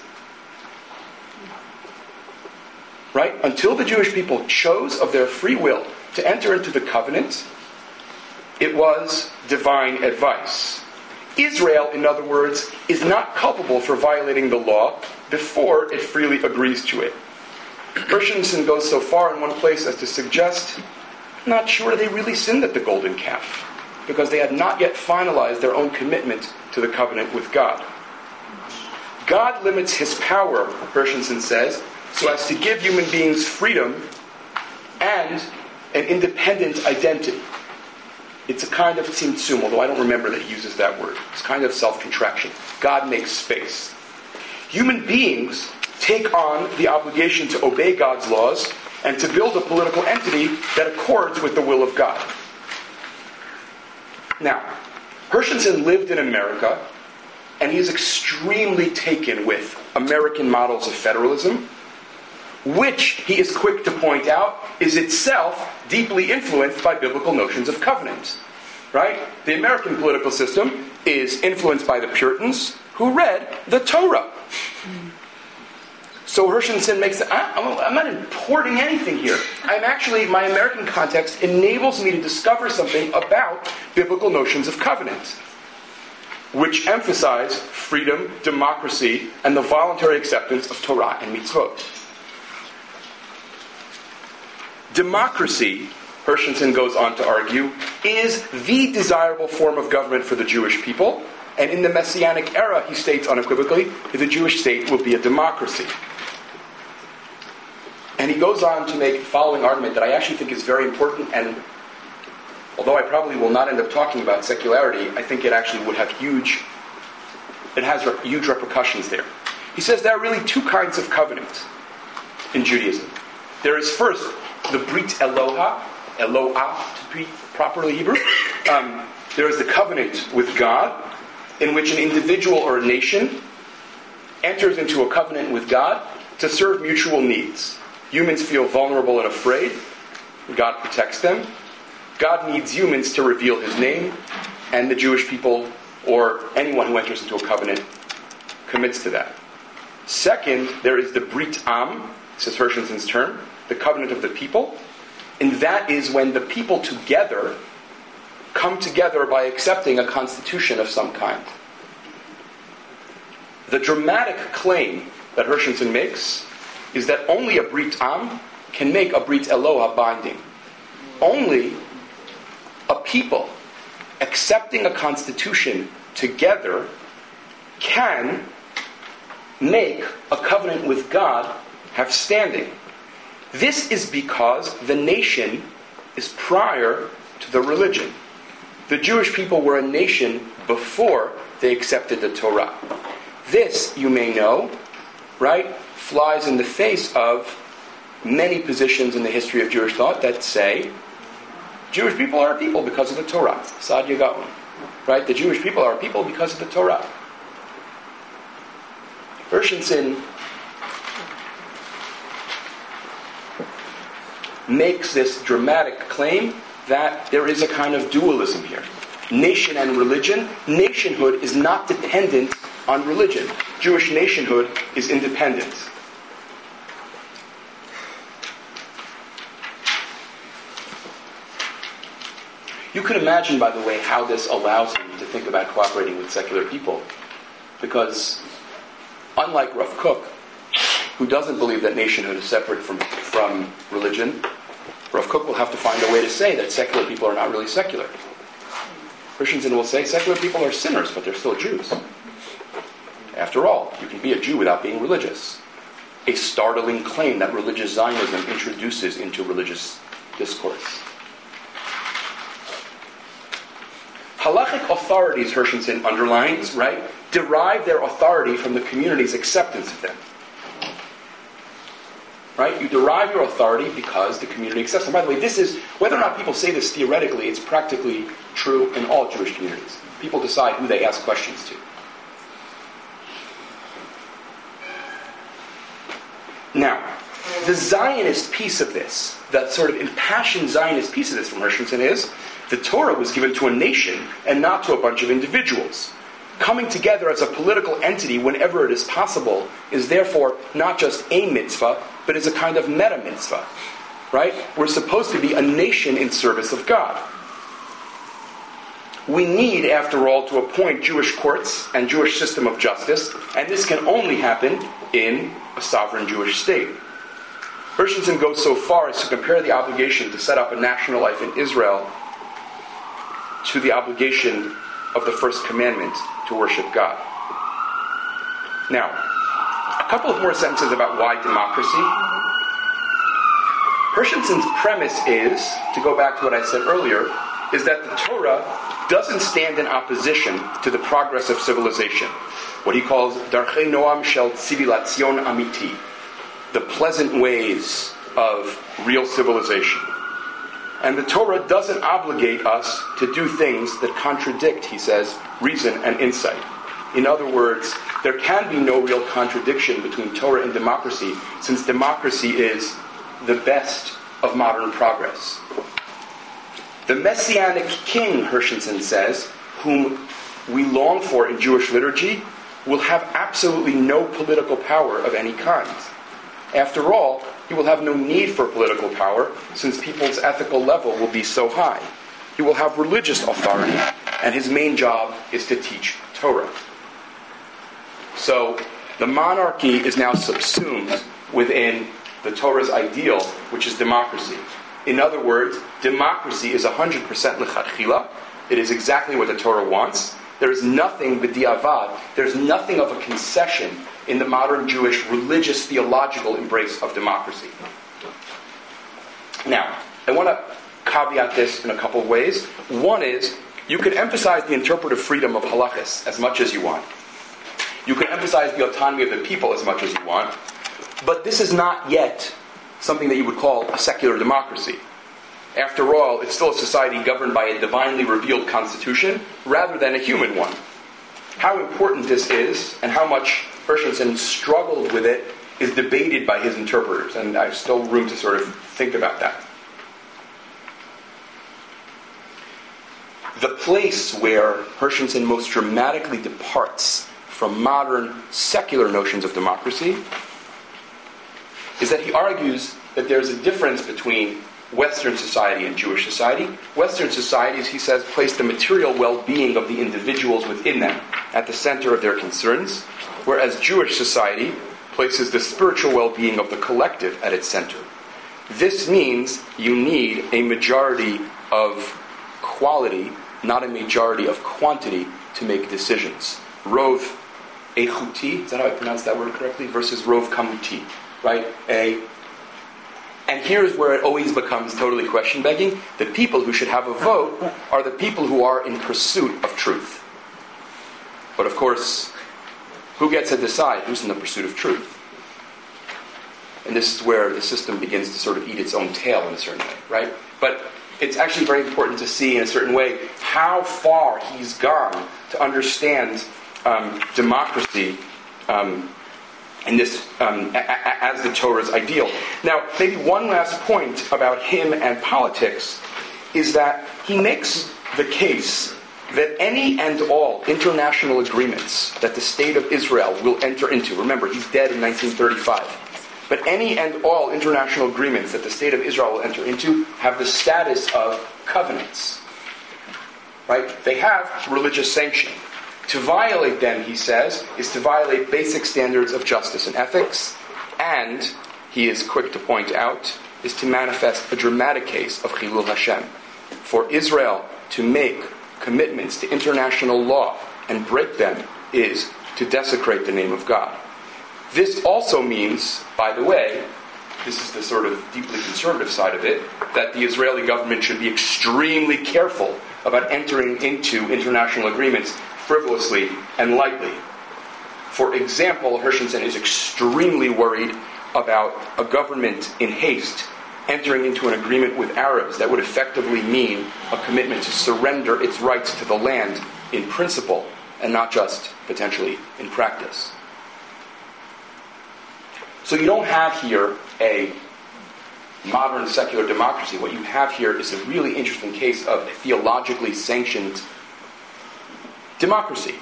Right? Until the Jewish people chose of their free will to enter into the covenant, it was divine advice. Israel, in other words, is not culpable for violating the law before it freely agrees to it. Hershenson goes so far in one place as to suggest, not sure they really sinned at the golden calf, because they had not yet finalized their own commitment to the covenant with God. God limits his power, Hershenson says, so as to give human beings freedom and an independent identity. It's a kind of tzimtzum, although I don't remember that he uses that word. It's kind of self-contraction. God makes space. Human beings take on the obligation to obey God's laws and to build a political entity that accords with the will of God. Now, Hershenson lived in America, and he is extremely taken with American models of federalism, which, he is quick to point out, is itself deeply influenced by biblical notions of covenant. Right? The American political system is influenced by the Puritans, who read the Torah. So Hershenson makes I'm not importing anything here. My American context enables me to discover something about biblical notions of covenant, which emphasize freedom, democracy, and the voluntary acceptance of Torah and mitzvot. Democracy, Hershenson goes on to argue, is the desirable form of government for the Jewish people, and in the Messianic era, he states unequivocally, that the Jewish state will be a democracy. And he goes on to make the following argument that I actually think is very important, and although I probably will not end up talking about secularity, I think it actually would have huge repercussions there. He says there are really two kinds of covenants in Judaism. There is first the Brit Eloha, to be properly Hebrew. There is the covenant with God, in which an individual or a nation enters into a covenant with God to serve mutual needs. Humans feel vulnerable and afraid. God protects them. God needs humans to reveal His name, and the Jewish people, or anyone who enters into a covenant, commits to that. Second, there is the Brit Am, this is Hershenson's term, the covenant of the people, and that is when the people together come together by accepting a constitution of some kind. The dramatic claim that Hershenson makes is that only a Brit Am can make a Brit Eloha binding. Only a people accepting a constitution together can make a covenant with God have standing. This is because the nation is prior to the religion. The Jewish people were a nation before they accepted the Torah. This, you may know, right, flies in the face of many positions in the history of Jewish thought that say Jewish people are a people because of the Torah. Sadia Gaon. Right? The Jewish people are a people because of the Torah. Hershenson makes this dramatic claim that there is a kind of dualism here. Nation and religion. Nationhood is not dependent on religion. Jewish nationhood is independent. You can imagine, by the way, how this allows him to think about cooperating with secular people. Because, unlike Rav Kook, who doesn't believe that nationhood is separate from religion, Rav Kook will have to find a way to say that secular people are not really secular. Hershenson will say secular people are sinners, but they're still Jews. After all, you can be a Jew without being religious. A startling claim that religious Zionism introduces into religious discourse. Halachic authorities, Hershenson underlines, right, derive their authority from the community's acceptance of them. Right? You derive your authority because the community accepts them. By the way, this is, whether or not people say this theoretically, it's practically true in all Jewish communities. People decide who they ask questions to. Now, the Zionist piece of this, the sort of impassioned Zionist piece of this from Hershenson is, the Torah was given to a nation and not to a bunch of individuals. Coming together as a political entity whenever it is possible is therefore not just a mitzvah, but is a kind of meta mitzvah. Right? We're supposed to be a nation in service of God. We need, after all, to appoint Jewish courts and Jewish system of justice, and this can only happen in a sovereign Jewish state. Hershenson goes so far as to compare the obligation to set up a national life in Israel to the obligation of the first commandment to worship God. Now, a couple of more sentences about why democracy. Hershenson's premise is, to go back to what I said earlier, is that the Torah doesn't stand in opposition to the progress of civilization. What he calls Darchei Noam Shel Civilazion Amiti, the pleasant ways of real civilization. And the Torah doesn't obligate us to do things that contradict, he says, reason and insight. In other words, there can be no real contradiction between Torah and democracy, since democracy is the best of modern progress. The Messianic king, Hershenson says, whom we long for in Jewish liturgy, will have absolutely no political power of any kind. After all, he will have no need for political power, since people's ethical level will be so high. He will have religious authority, and his main job is to teach Torah. So, the monarchy is now subsumed within the Torah's ideal, which is democracy. In other words, democracy is 100% lechatchila. It is exactly what the Torah wants. There is nothing b'diavad. There's nothing of a concession in the modern Jewish religious theological embrace of democracy. Now, I want to caveat this in a couple of ways. One is, you can emphasize the interpretive freedom of halachas as much as you want. You can emphasize the autonomy of the people as much as you want. But this is not yet something that you would call a secular democracy. After all, it's still a society governed by a divinely revealed constitution rather than a human one. How important this is and how much Hershenson struggled with it is debated by his interpreters, and I have still room to sort of think about that. The place where Hershenson most dramatically departs from modern secular notions of democracy is that he argues that there's a difference between Western society and Jewish society. Western societies, he says, place the material well-being of the individuals within them at the center of their concerns, whereas Jewish society places the spiritual well-being of the collective at its center. This means you need a majority of quality, not a majority of quantity, to make decisions. Rov Eichuti, is that how I pronounce that word correctly? Versus Rov Kamuti, right? And here's where it always becomes totally question-begging. The people who should have a vote are the people who are in pursuit of truth. But of course, who gets to decide who's in the pursuit of truth? And this is where the system begins to sort of eat its own tail in a certain way, right? But it's actually very important to see in a certain way how far he's gone to understand democracy in this as the Torah's ideal. Now, maybe one last point about him and politics is that he makes the case that any and all international agreements that the State of Israel will enter into, remember, he's dead in 1935, but any and all international agreements that the State of Israel will enter into have the status of covenants. Right? They have religious sanction. To violate them, he says, is to violate basic standards of justice and ethics, and, he is quick to point out, is to manifest a dramatic case of Chilul Hashem. For Israel to make commitments to international law and break them is to desecrate the name of God. This also means, by the way, this is the sort of deeply conservative side of it, that the Israeli government should be extremely careful about entering into international agreements frivolously and lightly. For example, Hershenson is extremely worried about a government in haste entering into an agreement with Arabs that would effectively mean a commitment to surrender its rights to the land in principle and not just potentially in practice. So you don't have here a modern secular democracy. What you have here is a really interesting case of a theologically sanctioned democracy.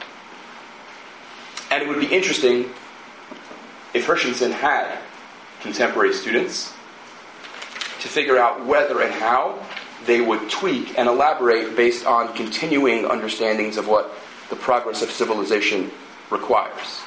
And it would be interesting if Hershenson had contemporary students to figure out whether and how they would tweak and elaborate based on continuing understandings of what the progress of civilization requires.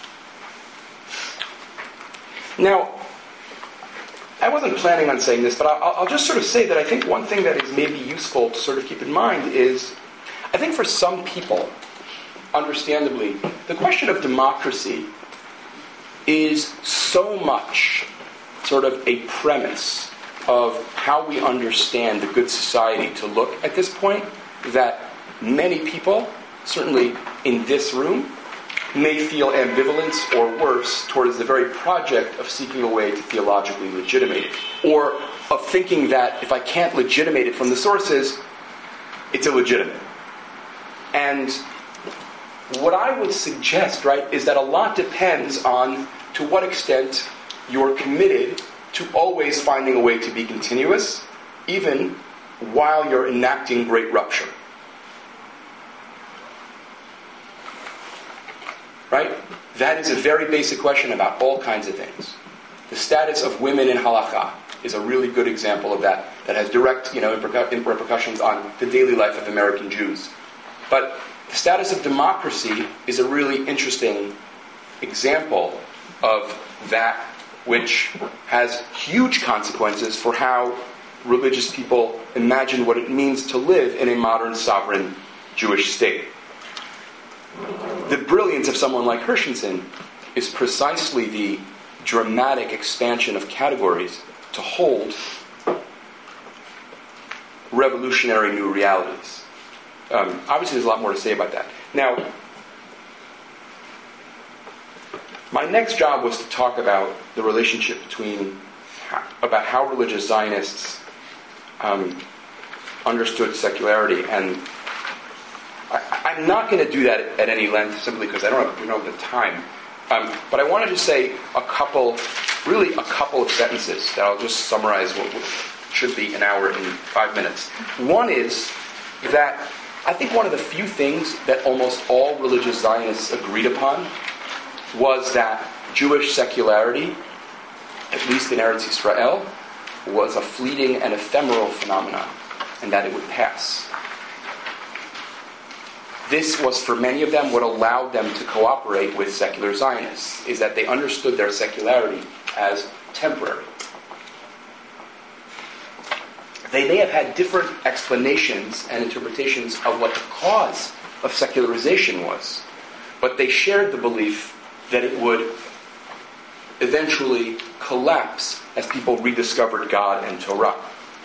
Now, I wasn't planning on saying this, but I'll just sort of say that I think one thing that is maybe useful to sort of keep in mind is, I think for some people, understandably, the question of democracy is so much sort of a premise of how we understand the good society to look at this point that many people, certainly in this room, may feel ambivalence or worse towards the very project of seeking a way to theologically legitimate it, or of thinking that if I can't legitimate it from the sources, it's illegitimate. And what I would suggest, right, is that a lot depends on to what extent you're committed to always finding a way to be continuous, even while you're enacting great rupture. Right? That is a very basic question about all kinds of things. The status of women in halakha is a really good example of that has direct, repercussions on the daily life of American Jews. But the status of democracy is a really interesting example of that which has huge consequences for how religious people imagine what it means to live in a modern sovereign Jewish state. The brilliance of someone like Hershenson is precisely the dramatic expansion of categories to hold revolutionary new realities. Obviously, there's a lot more to say about that. Now, my next job was to talk about the relationship about how religious Zionists understood secularity, and I'm not going to do that at any length simply because I don't have the time. But I want to just say a couple of sentences that I'll just summarize what should be an hour in 5 minutes. One is that I think one of the few things that almost all religious Zionists agreed upon was that Jewish secularity, at least in Eretz Yisrael, was a fleeting and ephemeral phenomenon, and that it would pass. This was, for many of them, what allowed them to cooperate with secular Zionists, is that they understood their secularity as temporary. They may have had different explanations and interpretations of what the cause of secularization was, but they shared the belief that it would eventually collapse as people rediscovered God and Torah.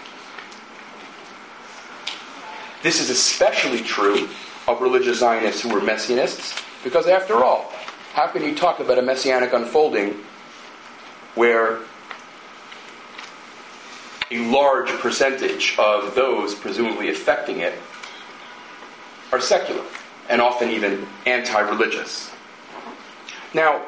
This is especially true of religious Zionists who were Messianists, because after all, how can you talk about a messianic unfolding where a large percentage of those presumably affecting it are secular and often even anti-religious? Now,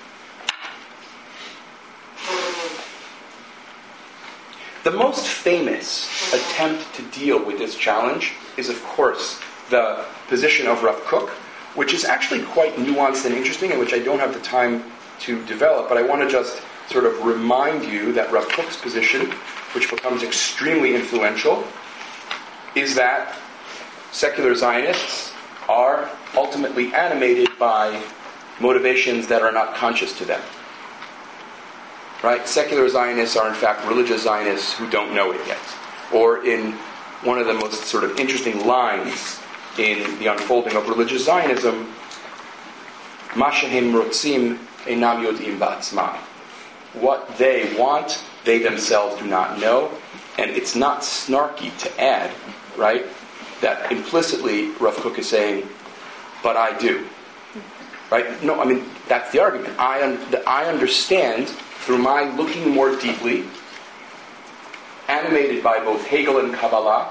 the most famous attempt to deal with this challenge is, of course, the position of Rav Kook, which is actually quite nuanced and interesting, and which I don't have the time to develop, but I want to just sort of remind you that Rav Kook's position, which becomes extremely influential, is that secular Zionists are ultimately animated by motivations that are not conscious to them. Right? Secular Zionists are in fact religious Zionists who don't know it yet. Or in one of the most sort of interesting lines in the unfolding of religious Zionism, Ma shehem rotzim einam yodim ba'atzmam. What they want, they themselves do not know. And it's not snarky to add, right, that implicitly Rav Kook is saying, but I do. Right? No, I mean, that's the argument. I understand through my looking more deeply, animated by both Hegel and Kabbalah,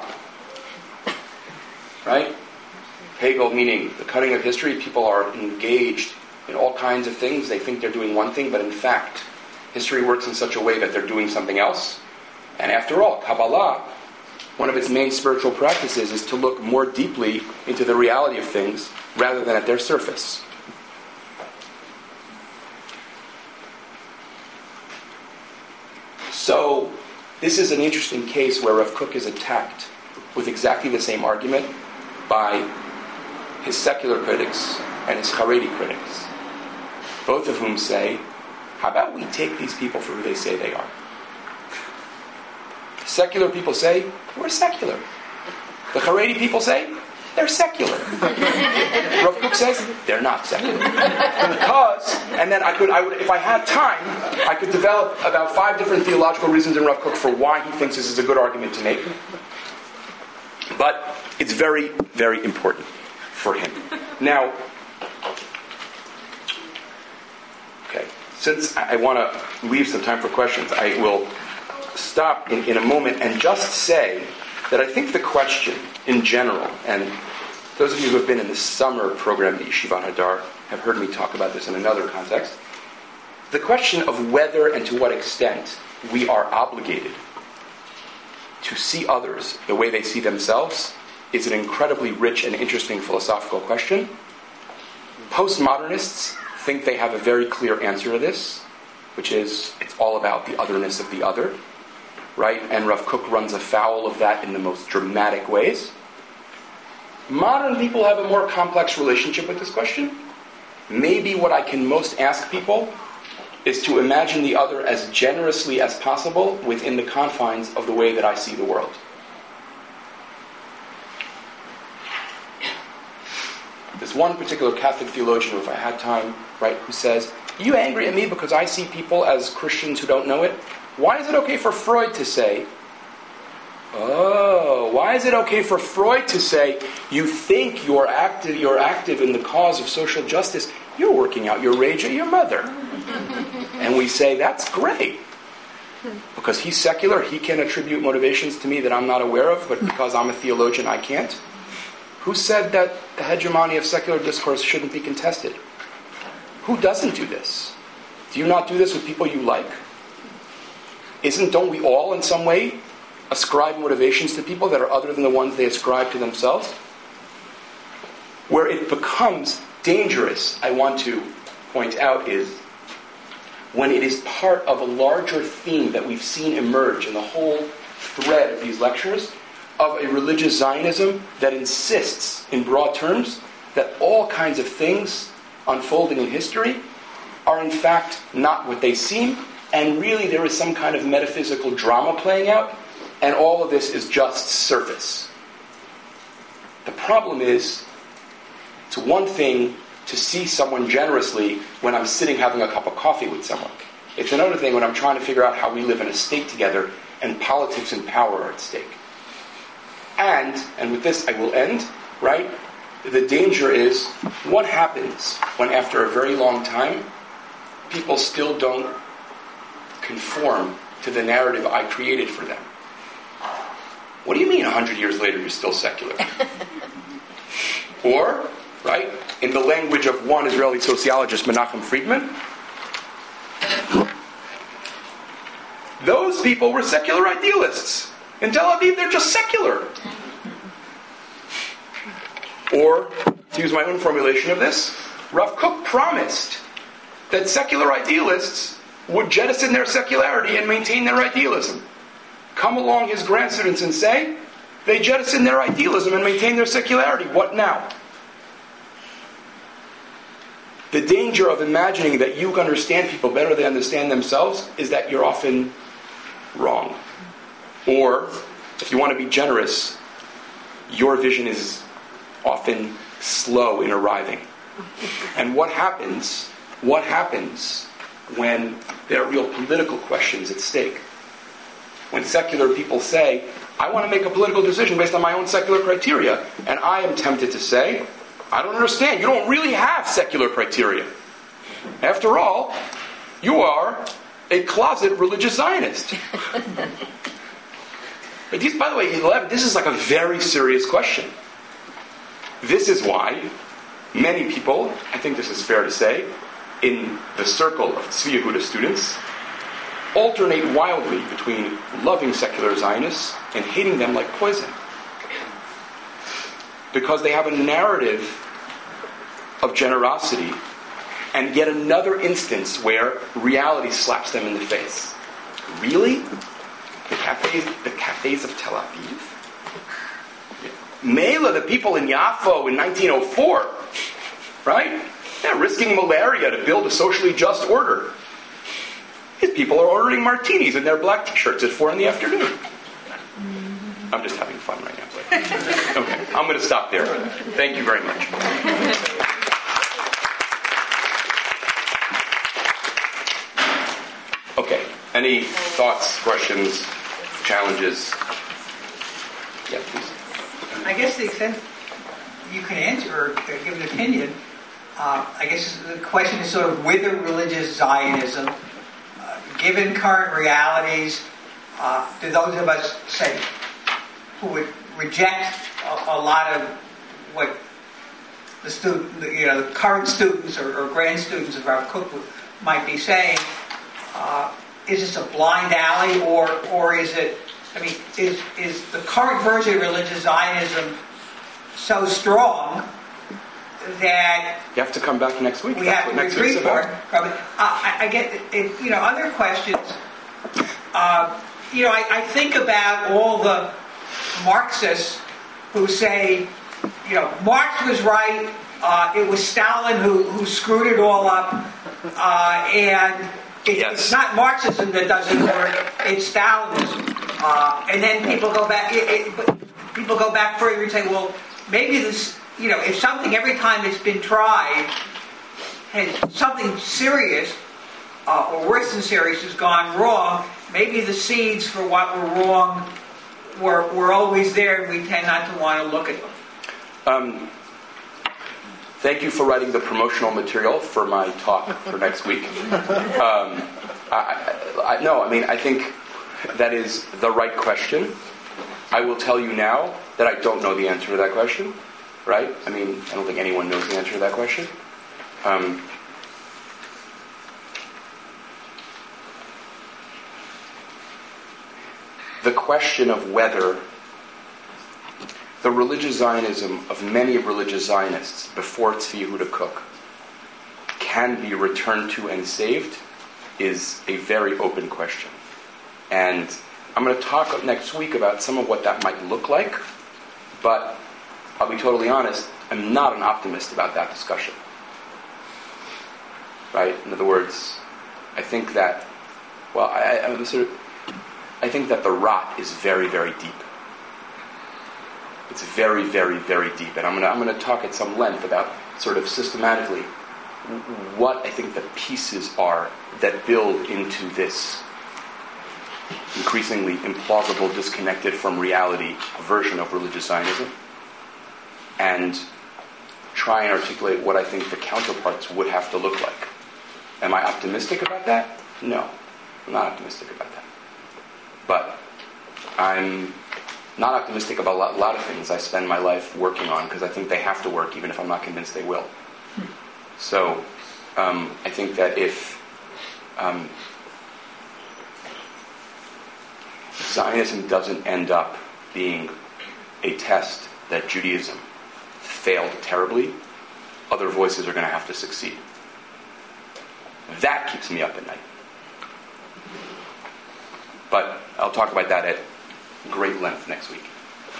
right? Hegel meaning the cutting of history. People are engaged in all kinds of things. They think they're doing one thing, but in fact, history works in such a way that they're doing something else. And after all, Kabbalah, one of its main spiritual practices is to look more deeply into the reality of things rather than at their surface. So, this is an interesting case where Rav Kook is attacked with exactly the same argument by his secular critics and his Haredi critics, both of whom say, how about we take these people for who they say they are? Secular people say, we're secular. The Haredi people say, they're secular. Rav Kook says, they're not secular. Because, and then I would, if I had time, I could develop about 5 different theological reasons in Rav Kook for why he thinks this is a good argument to make. But it's very, very important for him. Now, okay, since I want to leave some time for questions, I will stop in a moment and just say that I think the question in general, and those of you who have been in the summer program at Yeshiva Hadar have heard me talk about this in another context, the question of whether and to what extent we are obligated to see others the way they see themselves is an incredibly rich and interesting philosophical question. Postmodernists think they have a very clear answer to this, which is it's all about the otherness of the other, right? And Rav Kook runs afoul of that in the most dramatic ways. Modern people have a more complex relationship with this question. Maybe what I can most ask people is to imagine the other as generously as possible within the confines of the way that I see the world. There's one particular Catholic theologian, if I had time, right, who says, "Are you angry at me because I see people as Christians who don't know it? Why is it okay for Freud to say, why is it okay for Freud to say, you think you're active in the cause of social justice, you're working out your rage at your mother?" And we say, that's great. Because he's secular, he can attribute motivations to me that I'm not aware of, but because I'm a theologian, I can't. Who said that the hegemony of secular discourse shouldn't be contested? Who doesn't do this? Do you not do this with people you like? Don't we all, in some way, ascribe motivations to people that are other than the ones they ascribe to themselves? Where it becomes dangerous, I want to point out, is when it is part of a larger theme that we've seen emerge in the whole thread of these lectures, of a religious Zionism that insists, in broad terms, that all kinds of things unfolding in history are in fact not what they seem, and really there is some kind of metaphysical drama playing out, and all of this is just surface. The problem is, it's one thing to see someone generously when I'm sitting having a cup of coffee with someone. It's another thing when I'm trying to figure out how we live in a state together and politics and power are at stake. And with this I will end, right? The danger is, what happens when after a very long time, people still don't conform to the narrative I created for them? What do you mean 100 years later you're still secular? Or, right, in the language of one Israeli sociologist, Menachem Friedman, those people were secular idealists. In Tel Aviv, they're just secular. Or, to use my own formulation of this, Rav Kook promised that secular idealists would jettison their secularity and maintain their idealism. Come along his grad students and say, they jettison their idealism and maintain their secularity. What now? The danger of imagining that you can understand people better than they understand themselves is that you're often wrong. Or, if you want to be generous, your vision is often slow in arriving. And what happens when there are real political questions at stake? When secular people say, I want to make a political decision based on my own secular criteria, and I am tempted to say, I don't understand, you don't really have secular criteria. After all, you are a closet religious Zionist. But these, by the way, this is like a very serious question. This is why many people, I think this is fair to say, in the circle of Tzvi Yehuda students, alternate wildly between loving secular Zionists and hating them like poison. Because they have a narrative of generosity and yet another instance where reality slaps them in the face. Really? The cafes of Tel Aviv? Mela, the people in Yafo in 1904, right? They're risking malaria to build a socially just order. These people are ordering martinis in their black t-shirts at 4 p.m. I'm just having fun right now. Okay, I'm going to stop there. Thank you very much. Okay, any thoughts, questions, challenges? Yeah, please. I guess to the extent you can answer or give an opinion, I guess the question is sort of whether religious Zionism, given current realities, do those of us, say, who would reject a lot of what the current students or grand students of Rav Kook might be saying, is this a blind alley, or is it? I mean, is the current version of religious Zionism so strong that you have to come back next week? We have to agree for it. I get other questions. I think about all the Marxists who say, Marx was right. It was Stalin who screwed it all up, and It's not Marxism that doesn't work; it's Stalinism. And then people go back. People go back further and say, well, maybe this. If something every time it's been tried has something serious or worse than serious has gone wrong, maybe the seeds for what were wrong were always there, and we tend not to want to look at them. Thank you for writing the promotional material for my talk for next week. I think that is the right question. I will tell you now that I don't know the answer to that question. Right? I don't think anyone knows the answer to that question. The question of whether the religious Zionism of many religious Zionists before Tzvi Yehuda Kook can be returned to and saved is a very open question. And I'm going to talk next week about some of what that might look like, but I'll be totally honest, I'm not an optimist about that discussion. Right? In other words, I think that, I think that the rot is very, very deep. It's very, very, very deep. And I'm going to talk at some length about sort of systematically what I think the pieces are that build into this increasingly implausible, disconnected from reality version of religious Zionism, and try and articulate what I think the counterparts would have to look like. Am I optimistic about that? No, I'm not optimistic about that. But I'm not optimistic about a lot of things I spend my life working on, because I think they have to work, even if I'm not convinced they will. So I think that if Zionism doesn't end up being a test that Judaism failed terribly, other voices are going to have to succeed. That keeps me up at night. But I'll talk about that at great length next week.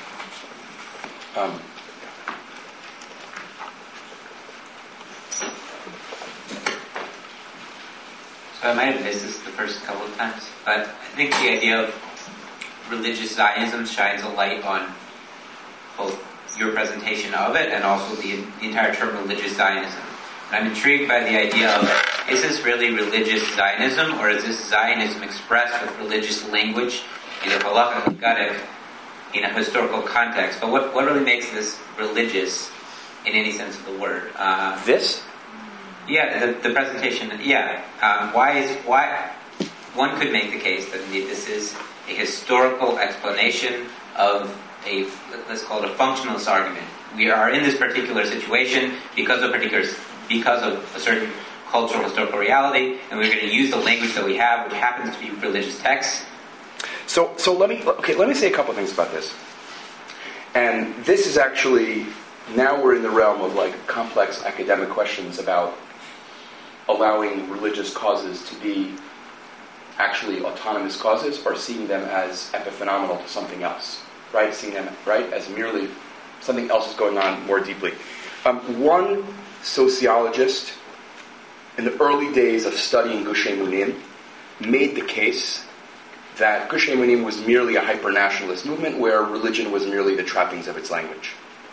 So I might have missed this the first couple of times, but I think the idea of religious Zionism shines a light on both your presentation of it and also the entire term religious Zionism. And I'm intrigued by the idea of, is this really religious Zionism, or is this Zionism expressed with religious language, either halacha, haggadik, in a historical context? But what really makes this religious in any sense of the word? This? Yeah, the presentation. Yeah, why one could make the case that indeed this is a historical explanation of let's call it a functionalist argument. We are in this particular situation because of a certain cultural historical reality, and we're going to use the language that we have, which happens to be religious texts. So let me say a couple of things about this. And this is actually, now we're in the realm of complex academic questions about allowing religious causes to be actually autonomous causes, or seeing them as epiphenomenal to something else, right? Seeing them, right, as merely something else is going on more deeply. One sociologist in the early days of studying Gush Emunim made the case that Gush Emunim was merely a hyper-nationalist movement where religion was merely the trappings of its language.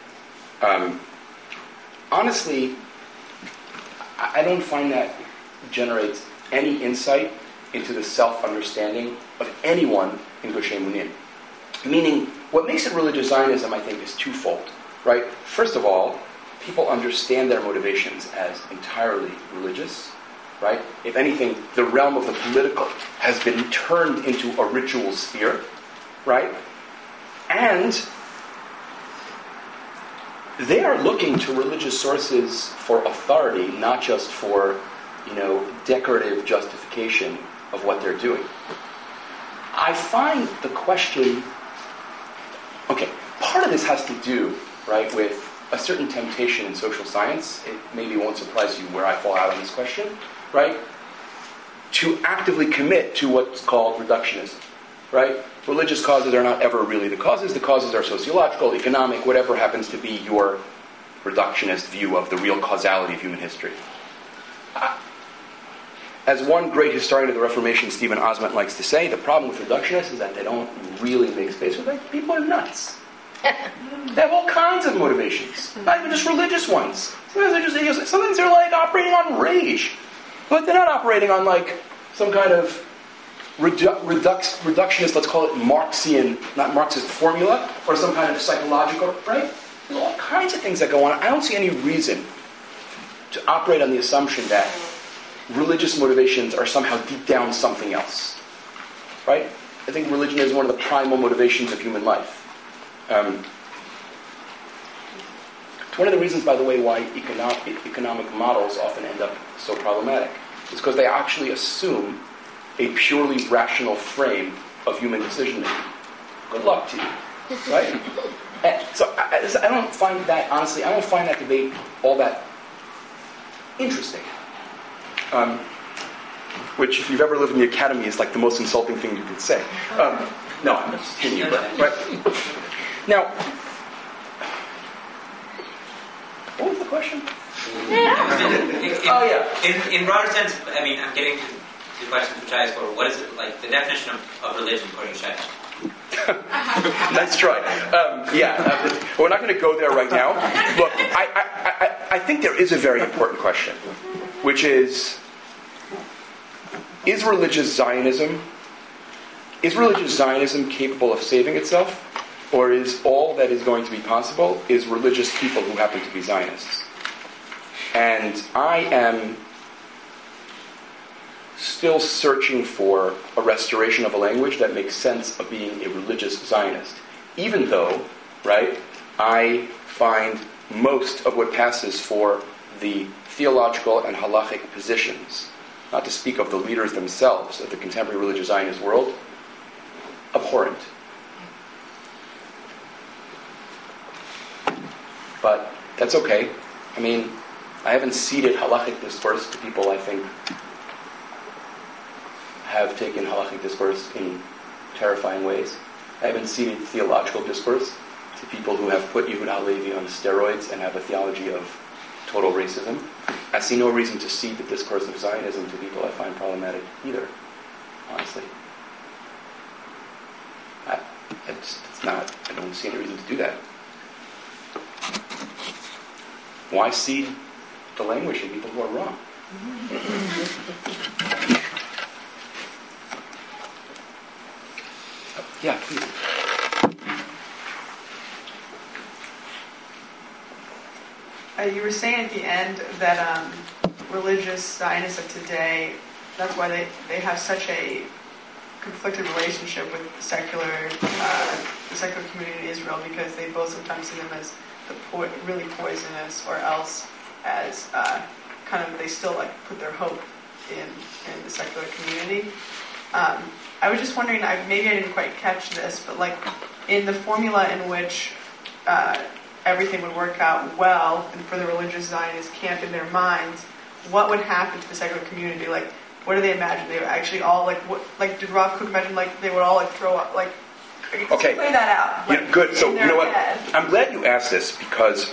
Honestly, I don't find that generates any insight into the self-understanding of anyone in Gush Emunim. Meaning, what makes it religious Zionism, I think, is twofold, right? First of all, people understand their motivations as entirely religious, right? If anything, the realm of the political has been turned into a ritual sphere, right? And they are looking to religious sources for authority, not just for, decorative justification of what they're doing. I find the question, part of this has to do, right, with a certain temptation in social science. It maybe won't surprise you where I fall out on this question, right? To actively commit to what's called reductionism, right? Religious causes are not ever really the causes. The causes are sociological, economic, whatever happens to be your reductionist view of the real causality of human history. as one great historian of the Reformation, Stephen Osment, likes to say, the problem with reductionists is that they don't really make space for that. People are nuts. They have all kinds of motivations, not even just religious ones. Sometimes they're like operating on rage, but they're not operating on like some kind of reductionist, let's call it Marxian, not Marxist formula, or some kind of psychological, right? There's all kinds of things that go on. I don't see any reason to operate on the assumption that religious motivations are somehow deep down something else, right? I think religion is one of the primal motivations of human life. It's one of the reasons, by the way, why economic models often end up so problematic. It's because they actually assume a purely rational frame of human decision-making. Good luck to you, right? And so I don't find that, honestly, I don't find that debate all that interesting. Which, if you've ever lived in the academy, is like the most insulting thing you can say. No, I'm just kidding you, right? Now, what was the question? In broader sense, I mean, I'm getting to the questions which I asked for. What is it, like, the definition of religion according to Shai? Nice try. We're not going to go there right now. Look, I think there is a very important question, which is religious Zionism capable of saving itself? Or is all that is going to be possible is religious people who happen to be Zionists? And I am still searching for a restoration of a language that makes sense of being a religious Zionist. Even though, right, I find most of what passes for the theological and halachic positions, not to speak of the leaders themselves of the contemporary religious Zionist world, abhorrent. But that's okay. I mean, I haven't ceded halachic discourse to people I think have taken halachic discourse in terrifying ways. I haven't ceded theological discourse to people who have put Yehuda Halevi on steroids and have a theology of total racism. I see no reason to cede the discourse of Zionism to people I find problematic either, honestly. I don't see any reason to do that. Why cede the language to people who are wrong? Yeah, please. You were saying at the end that religious Zionists of today, that's why they have such a conflicted relationship with the secular community in Israel, because they both sometimes see them as really poisonous, or else as kind of they still like put their hope in the secular community. I was just wondering, maybe I didn't quite catch this, but like in the formula in which everything would work out well, and for the religious Zionist camp in their minds, what would happen to the secular community? Like, what do they imagine? They would actually all did Rav Kook imagine like they would all like throw up like? Okay. Play that out. Like, good. So you know what? Head. I'm glad you asked this because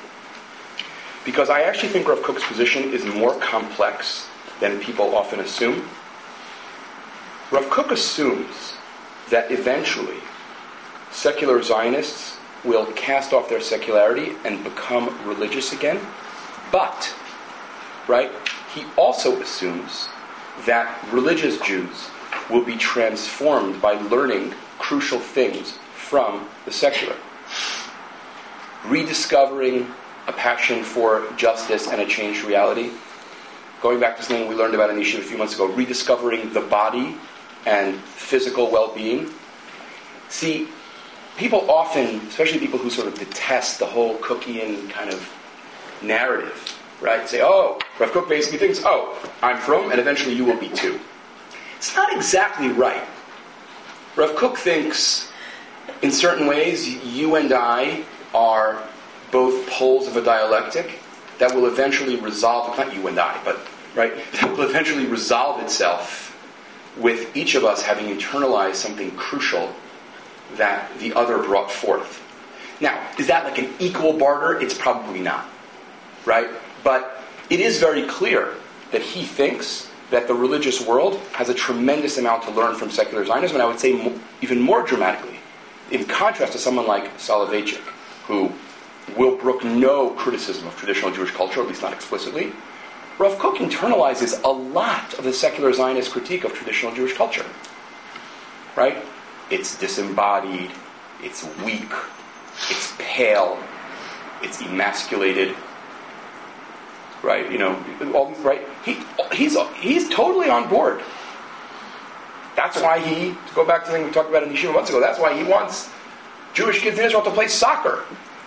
I actually think Rav Kook's position is more complex than people often assume. Rav Kook assumes that eventually secular Zionists will cast off their secularity and become religious again. But, right, he also assumes that religious Jews will be transformed by learning crucial things from the secular. Rediscovering a passion for justice and a changed reality. Going back to something we learned about in Yeshiva a few months ago, rediscovering the body and physical well-being. See, people often, especially people who sort of detest the whole Cookian kind of narrative, right, say, Rav Kook basically thinks, I'm from, and eventually you will be too. It's not exactly right. Rav Kook thinks, in certain ways, you and I are both poles of a dialectic that will eventually resolve, not you and I, but, right, that will eventually resolve itself with each of us having internalized something crucial that the other brought forth. Now, is that like an equal barter? It's probably not, right? But it is very clear that he thinks that the religious world has a tremendous amount to learn from secular Zionism, and I would say even more dramatically, in contrast to someone like Soloveitchik, who will brook no criticism of traditional Jewish culture, at least not explicitly, Rav Kook internalizes a lot of the secular Zionist critique of traditional Jewish culture. Right? It's disembodied, it's weak, it's pale, it's emasculated. Right? You know, all right? He's totally on board. That's why to go back to the thing we talked about in Yeshiva months ago, that's why he wants Jewish kids in Israel to play soccer.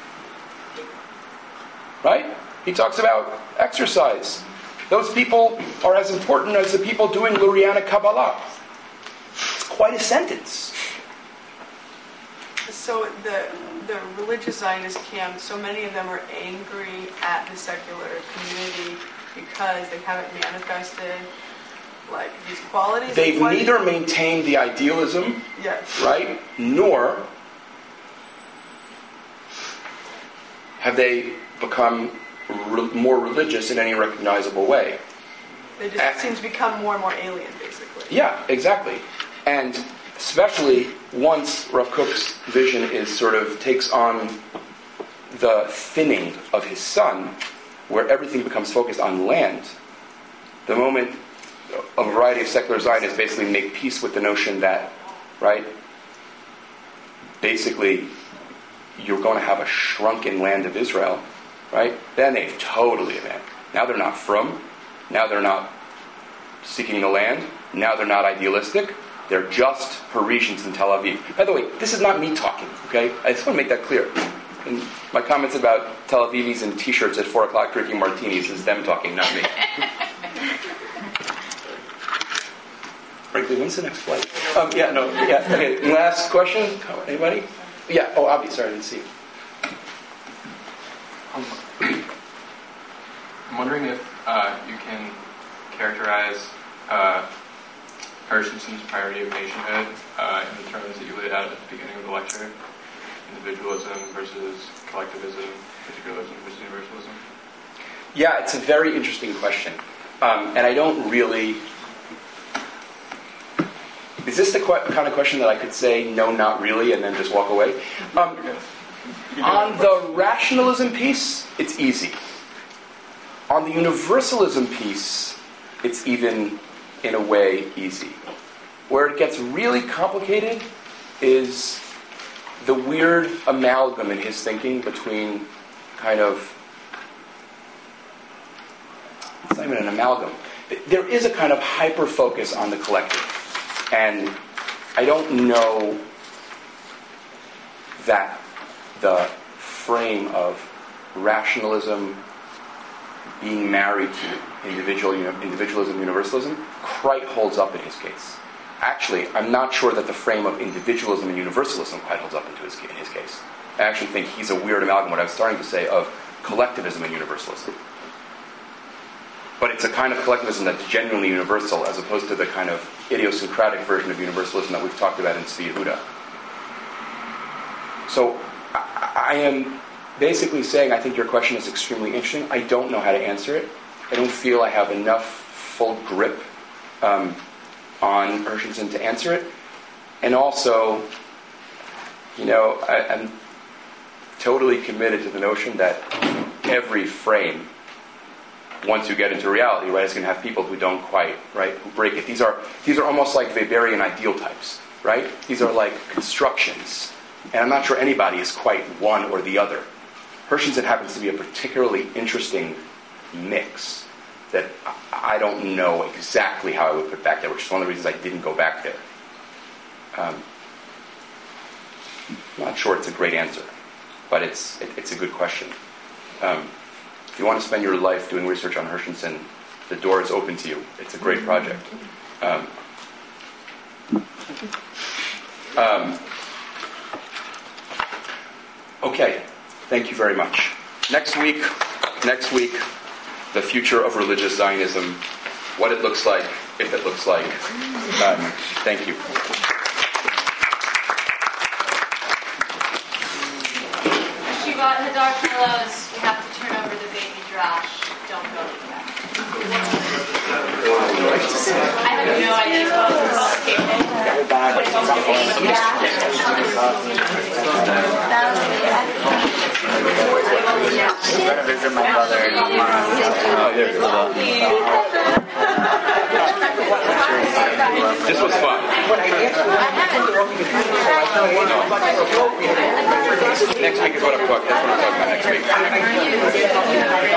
Right? He talks about exercise. Those people are as important as the people doing Luriana Kabbalah. It's quite a sentence. So the religious Zionist camp, so many of them are angry at the secular community because they haven't manifested like these qualities. They've neither maintained the idealism, yes, right, nor have they become more religious in any recognizable way. They just seem to become more and more alien, basically. Yeah, exactly. And especially once Rav Kook's vision takes on the thinning of his son, where everything becomes focused on land, the moment a variety of secular Zionists basically make peace with the notion that, right, basically you're going to have a shrunken land of Israel, right? Then they've totally abandoned. Now they're not from. Now they're not seeking the land. Now they're not idealistic. They're just Parisians in Tel Aviv. By the way, this is not me talking, okay? I just want to make that clear. And my comments about Tel Avivis and T-shirts at 4 o'clock drinking martinis is them talking, not me. Frankly, when's the next flight? Okay, last question. Anybody? Yeah, Avi, sorry, I didn't see you. I'm wondering if you can characterize Hershensen's priority of nationhood in the terms that you laid out at the beginning of the lecture: individualism versus collectivism, particularism versus universalism. Yeah, it's a very interesting question, and I don't really. Is this the kind of question that I could say no, not really, and then just walk away? On the rationalism piece, it's easy. On the universalism piece, it's even, in a way, easy. Where it gets really complicated is the weird amalgam in his thinking between kind of... It's not even an amalgam. There is a kind of hyper-focus on the collective. And I don't know that the frame of rationalism being married to individualism, universalism, quite holds up in his case. Actually, I'm not sure that the frame of individualism and universalism quite holds up in his case. I actually think he's a weird amalgam, what I was starting to say, of collectivism and universalism. But it's a kind of collectivism that's genuinely universal, as opposed to the kind of idiosyncratic version of universalism that we've talked about in Tzvi Yehuda. So I am basically saying I think your question is extremely interesting. I don't know how to answer it. I don't feel I have enough full grip on Hershensen to answer it. And also, I'm totally committed to the notion that every frame, once you get into reality, right, is going to have people who don't quite, right, who break it. These are almost like Weberian ideal types, right? These are like constructions. And I'm not sure anybody is quite one or the other. Hershensen happens to be a particularly interesting mix that I don't know exactly how I would put back there, which is one of the reasons I didn't go back there. I'm not sure it's a great answer, but it's a good question. If you want to spend your life doing research on Hershensen, the door is open to you. It's a great project. Okay, thank you very much. Next week, the future of religious Zionism, what it looks like, if it looks like. Thank you. Yeshiva Hadar Fellows, we have to turn over the baby Drash. Don't go yet. have no idea about I'm going to visit my brother tomorrow. This was fun. Next week is what I'm talking. That's what I'm talking about next week.